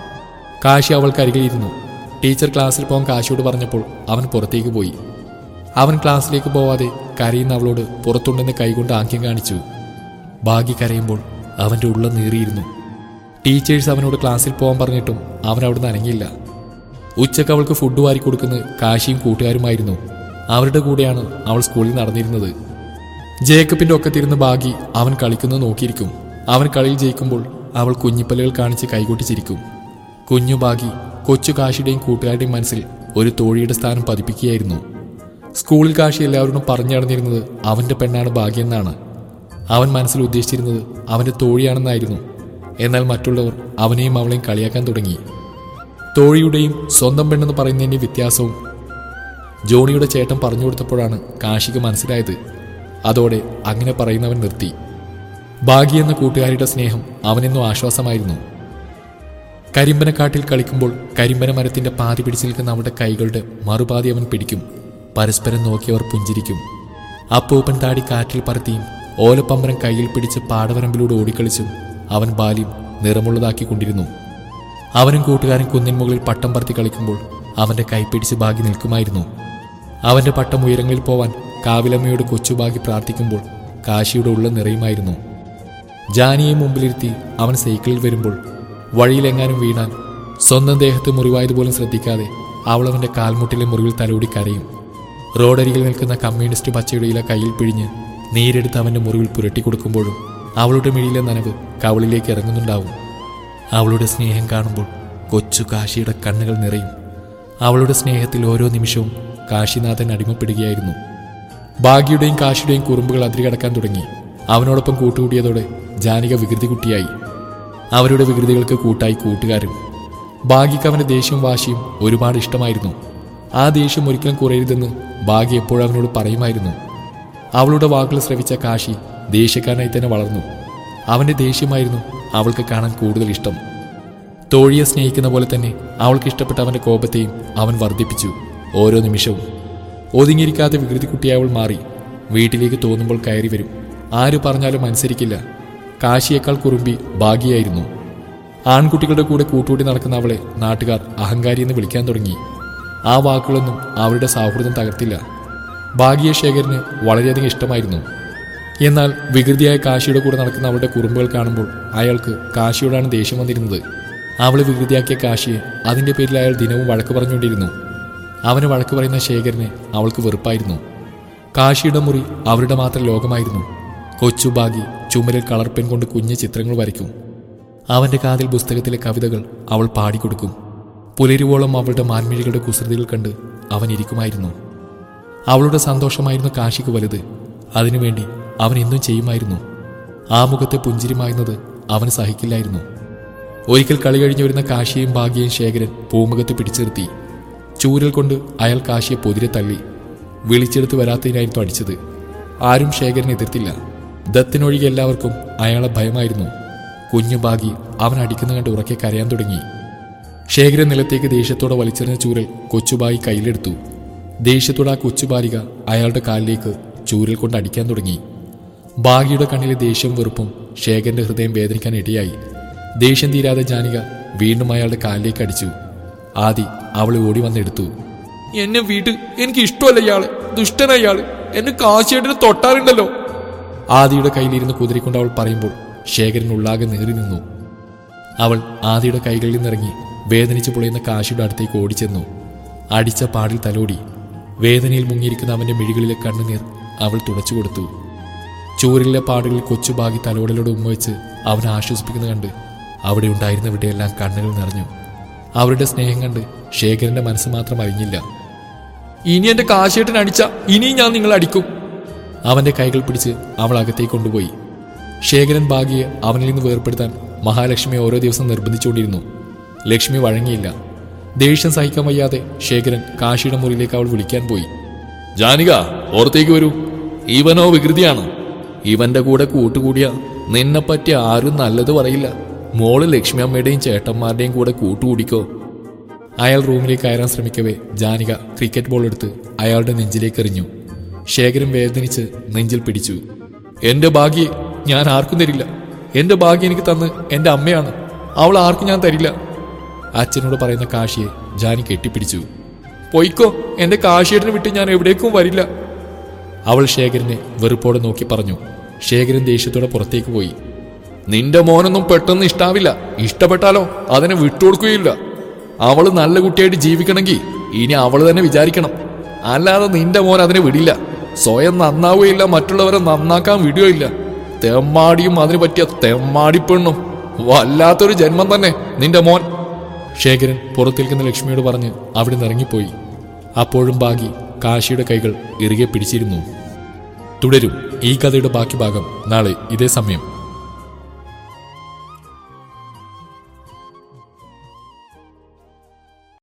കാശി അവൾക്കരികിലിരുന്നു. ടീച്ചർ ക്ലാസ്സിൽ പോകാൻ കാശിയോട് പറഞ്ഞപ്പോൾ അവൻ പുറത്തേക്ക് പോയി. അവൻ ക്ലാസ്സിലേക്ക് പോവാതെ കരയുന്ന അവളോട് പുറത്തുണ്ടെന്ന് കൈകൊണ്ട് ആംഗ്യം കാണിച്ചു. ഭാഗ്യ കരയുമ്പോൾ അവന്റെ ഉള്ള നീറിയിരുന്നു. ടീച്ചേഴ്സ് അവനോട് ക്ലാസ്സിൽ പോകാൻ പറഞ്ഞിട്ടും അവൻ അവിടുന്ന് അനങ്ങിയില്ല. ഉച്ചക്ക് അവൾക്ക് ഫുഡ് വാരി കൊടുക്കുന്നത് കാശിയും കൂട്ടുകാരുമായിരുന്നു. അവരുടെ കൂടെയാണ് അവൾ സ്കൂളിൽ നടന്നിരുന്നത്. ജേക്കബിന്റെ ഒക്കത്തിരുന്ന് ഭാഗ്യ അവൻ കളിക്കുന്നത് നോക്കിയിരിക്കും. അവൻ കളിയിൽ ജയിക്കുമ്പോൾ അവൾ കുഞ്ഞിപ്പല്ലുകൾ കാണിച്ച് കൈകൊട്ടി ചിരിക്കും. കുഞ്ഞു ഭാഗ്യ കൊച്ചു കാശിയുടെയും കൂട്ടുകാരുടെയും മനസ്സിൽ ഒരു തോഴിയുടെ സ്ഥാനം പതിപ്പിക്കുകയായിരുന്നു. സ്കൂളിൽ കാശി എല്ലാവരോടും പറഞ്ഞു നടന്നിരുന്നത് അവന്റെ പെണ്ണാണ് ഭാഗ്യ എന്നാണ്. അവൻ മനസ്സിൽ ഉദ്ദേശിച്ചിരുന്നത് അവന്റെ തോഴിയാണെന്നായിരുന്നു. എന്നാൽ മറ്റുള്ളവർ അവനെയും അവളെയും കളിയാക്കാൻ തുടങ്ങി. തോഴിയുടെയും സ്വന്തം പെണ്ണെന്ന് പറയുന്നതിന്റെ വ്യത്യാസവും ജോണിയുടെ ചേട്ടൻ പറഞ്ഞു കൊടുത്തപ്പോഴാണ് കാശിക്ക് മനസ്സിലായത്. അതോടെ അങ്ങനെ പറയുന്നവൻ നിർത്തി. ഭാഗ്യ എന്ന കൂട്ടുകാരിയുടെ സ്നേഹം അവനെന്നും ആശ്വാസമായിരുന്നു. കരിമ്പനക്കാട്ടിൽ കളിക്കുമ്പോൾ കരിമ്പന മരത്തിന്റെ പാതി പിടിച്ചു നിൽക്കുന്ന അവരുടെ കൈകളുടെ മറുപാതി അവൻ പിടിക്കും. പരസ്പരം നോക്കിയവർ പുഞ്ചിരിക്കും. അപ്പൂപ്പൻ താടി കാറ്റിൽ പറത്തിയും ഓലപ്പമ്പരം കയ്യിൽ പിടിച്ച് പാടവരമ്പിലൂടെ ഓടിക്കളിച്ചും അവൻ ബാല്യം നിറമുള്ളതാക്കിക്കൊണ്ടിരുന്നു. അവനും കൂട്ടുകാരൻ കുന്നിൻ മുകളിൽ പട്ടം പറത്തി കളിക്കുമ്പോൾ അവന്റെ കൈപ്പിടിച്ച് ഭാഗ്യ നിൽക്കുമായിരുന്നു. അവന്റെ പട്ടം ഉയരങ്ങളിൽ പോവാൻ കാവിലമ്മയോട് കൊച്ചുഭാഗ്യ പ്രാർത്ഥിക്കുമ്പോൾ കാശിയുടെ ഉള്ള നിറയുമായിരുന്നു. ജാനിയെ മുമ്പിലിരുത്തി അവൻ സൈക്കിളിൽ വരുമ്പോൾ വഴിയിലെങ്ങാനും വീണാൽ സ്വന്തം ദേഹത്ത് മുറിവായതുപോലും ശ്രദ്ധിക്കാതെ അവൾ അവന്റെ കാൽമുട്ടിലെ മുറിവിൽ തലോടി കരയും. റോഡരികിൽ നിൽക്കുന്ന കമ്മ്യൂണിസ്റ്റ് പച്ചയുടെ ഇല കയ്യിൽ പിഴിഞ്ഞ് നീരെടുത്ത് അവന്റെ മുറിവിൽ പുരട്ടിക്കൊടുക്കുമ്പോഴും അവളുടെ മിഴിയിലെ നനവ് കവളിലേക്ക് ഇറങ്ങുന്നുണ്ടാവും. അവളുടെ സ്നേഹം കാണുമ്പോൾ കൊച്ചു കാശിയുടെ കണ്ണുകൾ നിറയും. അവളുടെ സ്നേഹത്തിൽ ഓരോ നിമിഷവും കാശിനാഥൻ അടിമപ്പെടുകയായിരുന്നു. ഭാഗ്യയുടെയും കാശിയുടെയും കുറുമ്പുകൾ അതിരുകടക്കാൻ തുടങ്ങി. അവനോടൊപ്പം കൂട്ടുകൂടിയതോടെ ജാനിക വികൃതി കുട്ടിയായി. അവരുടെ വികൃതികൾക്ക് കൂട്ടായി കൂട്ടുകാരും. ഭാഗ്യക്ക് അവന്റെ ദേഷ്യവും വാശിയും ഒരുപാട് ഇഷ്ടമായിരുന്നു. ആ ദേഷ്യം ഒരിക്കലും കുറയരുതെന്ന് ഭാഗ്യ എപ്പോഴും അവനോട് പറയുമായിരുന്നു. അവളുടെ വാക്കുകൾ ശ്രവിച്ച കാശി ദേഷ്യക്കാരനായി തന്നെ വളർന്നു. അവന്റെ ദേഷ്യമായിരുന്നു അവൾക്ക് കാണാൻ കൂടുതൽ ഇഷ്ടം. തോഴിയെ സ്നേഹിക്കുന്ന പോലെ തന്നെ അവൾക്ക് ഇഷ്ടപ്പെട്ട അവന്റെ കോപത്തെയും അവൻ വർദ്ധിപ്പിച്ചു. ഓരോ നിമിഷവും ഒതുങ്ങിയിരിക്കാതെ വികൃതി കുട്ടിയായവൾ മാറി. വീട്ടിലേക്ക് തോന്നുമ്പോൾ കയറി വരും. ആര് പറഞ്ഞാലും അനുസരിക്കില്ല. കാശിയേക്കാൾ കുറുമ്പി ഭാഗ്യയായിരുന്നു. ആൺകുട്ടികളുടെ കൂടെ കൂട്ടുകൂടി നടക്കുന്ന അവളെ നാട്ടുകാർ അഹങ്കാരി എന്ന് വിളിക്കാൻ തുടങ്ങി. ആ വാക്കുകളൊന്നും അവരുടെ സൗഹൃദം തകർത്തില്ല. ഭാഗ്യ ശേഖരന് വളരെയധികം ഇഷ്ടമായിരുന്നു. എന്നാൽ വികൃതിയായ കാശിയുടെ കൂടെ നടക്കുന്ന അവളുടെ കുറുമ്പുകൾ കാണുമ്പോൾ അയാൾക്ക് കാശിയോടാണ് ദേഷ്യം വന്നിരുന്നത്. അവളെ വികൃതിയാക്കിയ കാശിയെ അതിൻ്റെ പേരിൽ അയാൾ ദിനവും വഴക്ക് പറഞ്ഞുകൊണ്ടിരുന്നു. അവന് വഴക്ക് പറയുന്ന ശേഖരനെ അവൾക്ക് വെറുപ്പായിരുന്നു. കാശിയുടെ മുറി അവരുടെ മാത്രം ലോകമായിരുന്നു. കൊച്ചു ഭാഗ്യ ചുമരിൽ കളർ പെൻ കൊണ്ട് കുഞ്ഞു ചിത്രങ്ങൾ വരയ്ക്കും. അവൻ്റെ കാതിൽ പുസ്തകത്തിലെ കവിതകൾ അവൾ പാടിക്കൊടുക്കും. പുലരുവോളം അവളുടെ മാൻമിഴികളുടെ കുസൃതികൾ കണ്ട് അവൻ ഇരിക്കുമായിരുന്നു. അവളുടെ സന്തോഷമായിരുന്നു കാശിക്ക് വലുത്. അതിനുവേണ്ടി അവൻ എന്തും ചെയ്യുമായിരുന്നു. ആ മുഖത്തെ പുഞ്ചിരിമായുന്നത് അവന് സഹിക്കില്ലായിരുന്നു. ഒരിക്കൽ കളി കഴിഞ്ഞു വരുന്ന കാശിയെയും ഭാഗ്യയും ശേഖരൻ പൂമുഖത്ത് പിടിച്ചു നിർത്തി. ചൂരൽ കൊണ്ട് അയാൾ കാശിയെ പൊതിരെ തള്ളി. വിളിച്ചെടുത്ത് വരാത്തതിനായിരുന്നു അടിച്ചത്. ആരും ശേഖരനെ എതിർത്തില്ല. ദത്തിനൊഴികെ എല്ലാവർക്കും അയാളെ ഭയമായിരുന്നു. കുഞ്ഞു ഭാഗ്യ അവൻ അടിക്കുന്ന കണ്ട് ഉറക്കെ കരയാൻ തുടങ്ങി. ശേഖരൻ നിലത്തേക്ക് ദേഷ്യത്തോടെ വലിച്ചെറിഞ്ഞ ചൂരൽ കൊച്ചുബായി കയ്യിലെടുത്തു. ദേഷ്യത്തോടെ ആ കൊച്ചുബാലിക അയാളുടെ കാലിലേക്ക് ചൂരൽ കൊണ്ട് അടിക്കാൻ തുടങ്ങി. ഭാഗ്യയുടെ കണ്ണിലെ ദേഷ്യം വെറുപ്പും ശേഖരന്റെ ഹൃദയം വേദനിക്കാൻ ഇടയായി. ദേഷ്യം തീരാതെ ജാനിക വീണ്ടും അയാളുടെ കാലിലേക്ക് അടിച്ചു. ആദി അവളെ ഓടി വന്നെടുത്തു. എന്നെ വീട്ട് എനിക്ക് ഇഷ്ടമല്ല ഇയാള്, ദുഷ്ടന ഇയാള്, എന്നെ കാശിയേട്ടിന് തൊട്ടാറുണ്ടല്ലോ. ആദിയുടെ കയ്യിലിരുന്ന് കുതിരിക്കൊണ്ട് അവൾ പറയുമ്പോൾ ശേഖരൻ ഉള്ളാകെ നേറി നിന്നു. അവൾ ആദിയുടെ കൈകളിൽ നിന്നിറങ്ങി വേദനിച്ചു പൊളിയുന്ന കാശിയുടെ അടുത്തേക്ക് ഓടിച്ചെന്നു. അടിച്ച പാടിൽ തലോടി. വേദനയിൽ മുങ്ങിയിരിക്കുന്ന അവന്റെ മിഴികളിലെ കണ്ണുനീർ അവൾ തുടച്ചു കൊടുത്തു. ചൂരിലെ പാടുകളിൽ കൊച്ചുഭാഗി തലോടലോട് ഉമ്മവെച്ച് അവനെ ആശ്വസിപ്പിക്കുന്ന കണ്ട് അവിടെ ഉണ്ടായിരുന്നവിടെയെല്ലാം കണ്ണുകൾ നിറഞ്ഞു. അവരുടെ സ്നേഹം കണ്ട് ശേഖരന്റെ മനസ്സ് മാത്രം അറിഞ്ഞില്ല. ഇനി എന്റെ കാശിയേട്ടൻ അടിച്ച ഇനിയും ഞാൻ നിങ്ങളെ അടിക്കും. അവന്റെ കൈകൾ പിടിച്ച് അവൾ അകത്തേക്ക് കൊണ്ടുപോയി. ശേഖരൻ ഭാഗ്യയെ അവനിൽ നിന്ന് വേർപ്പെടുത്താൻ മഹാലക്ഷ്മിയെ ഓരോ ദിവസം നിർബന്ധിച്ചുകൊണ്ടിരുന്നു. ലക്ഷ്മി വഴങ്ങിയില്ല. ദേഷ്യം സഹിക്കാൻ വയ്യാതെ ശേഖരൻ കാശിയുടെ മുറിയിലേക്ക് അവൾ വിളിക്കാൻ പോയി. ജാനിക, ഓർത്തേക്ക് വരൂ. ഇവനോ വികൃതിയാണ്. ഇവന്റെ കൂടെ കൂട്ടുകൂടിയ നിന്നെപ്പറ്റി ആരും നല്ലത് പറയില്ല. മോള് ലക്ഷ്മി അമ്മയുടെയും ചേട്ടന്മാരുടെയും കൂടെ കൂട്ടുകൂടിക്കോ. അയാൾ റൂമിലേക്ക് കയറാൻ ശ്രമിക്കവേ ജാനിക ക്രിക്കറ്റ് ബോൾ എടുത്ത് അയാളുടെ നെഞ്ചിലേക്ക് എറിഞ്ഞു. ശേഖരൻ വേദനിച്ച് നെഞ്ചിൽ പിടിച്ചു. എന്റെ ഭാഗ്യെ ഞാൻ ആർക്കും തരില്ല. എന്റെ ഭാഗ്യം എനിക്ക് തന്ന് എന്റെ അമ്മയാണ്. അവൾ ആർക്കും ഞാൻ തരില്ല. അച്ഛനോട് പറയുന്ന കാശിയെ ജാനി കെട്ടിപ്പിടിച്ചു. പൊയ്ക്കോ, എന്റെ കാശിയേട്ടനെ വിട്ട് ഞാൻ എവിടേക്കും വരില്ല. അവൾ ശേഖരനെ വെറുപ്പോടെ നോക്കി പറഞ്ഞു. ശേഖരൻ ദേഷ്യത്തോടെ പുറത്തേക്ക് പോയി. നിന്റെ മോനൊന്നും പെട്ടെന്ന് ഇഷ്ടാവില്ല. ഇഷ്ടപ്പെട്ടാലോ അതിനെ വിട്ടുകൊടുക്കുകയില്ല. അവള് നല്ല കുട്ടിയായിട്ട് ജീവിക്കണമെങ്കിൽ ഇനി അവള് തന്നെ വിചാരിക്കണം. അല്ലാതെ നിന്റെ മോൻ അതിനെ വിടില്ല. സ്വയം നന്നാവുകയില്ല, മറ്റുള്ളവരെ നന്നാക്കാൻ വിടുകയില്ല. തെമ്മാടിയും അതിന് പറ്റിയ തെമ്മാടിപ്പെണ്ണും. വല്ലാത്തൊരു ജന്മം തന്നെ നിന്റെ മോൻ. ശേഖരൻ പുറത്തേൽക്കുന്ന ലക്ഷ്മിയോട് പറഞ്ഞ് അവിടെ നിറങ്ങിപ്പോയി. അപ്പോഴും ഭാഗി കാശിയുടെ കൈകൾ ഇറുകെ പിടിച്ചിരുന്നു. തുടരും ഈ കഥയുടെ ബാക്കി ഭാഗം നാളെ ഇതേ സമയം.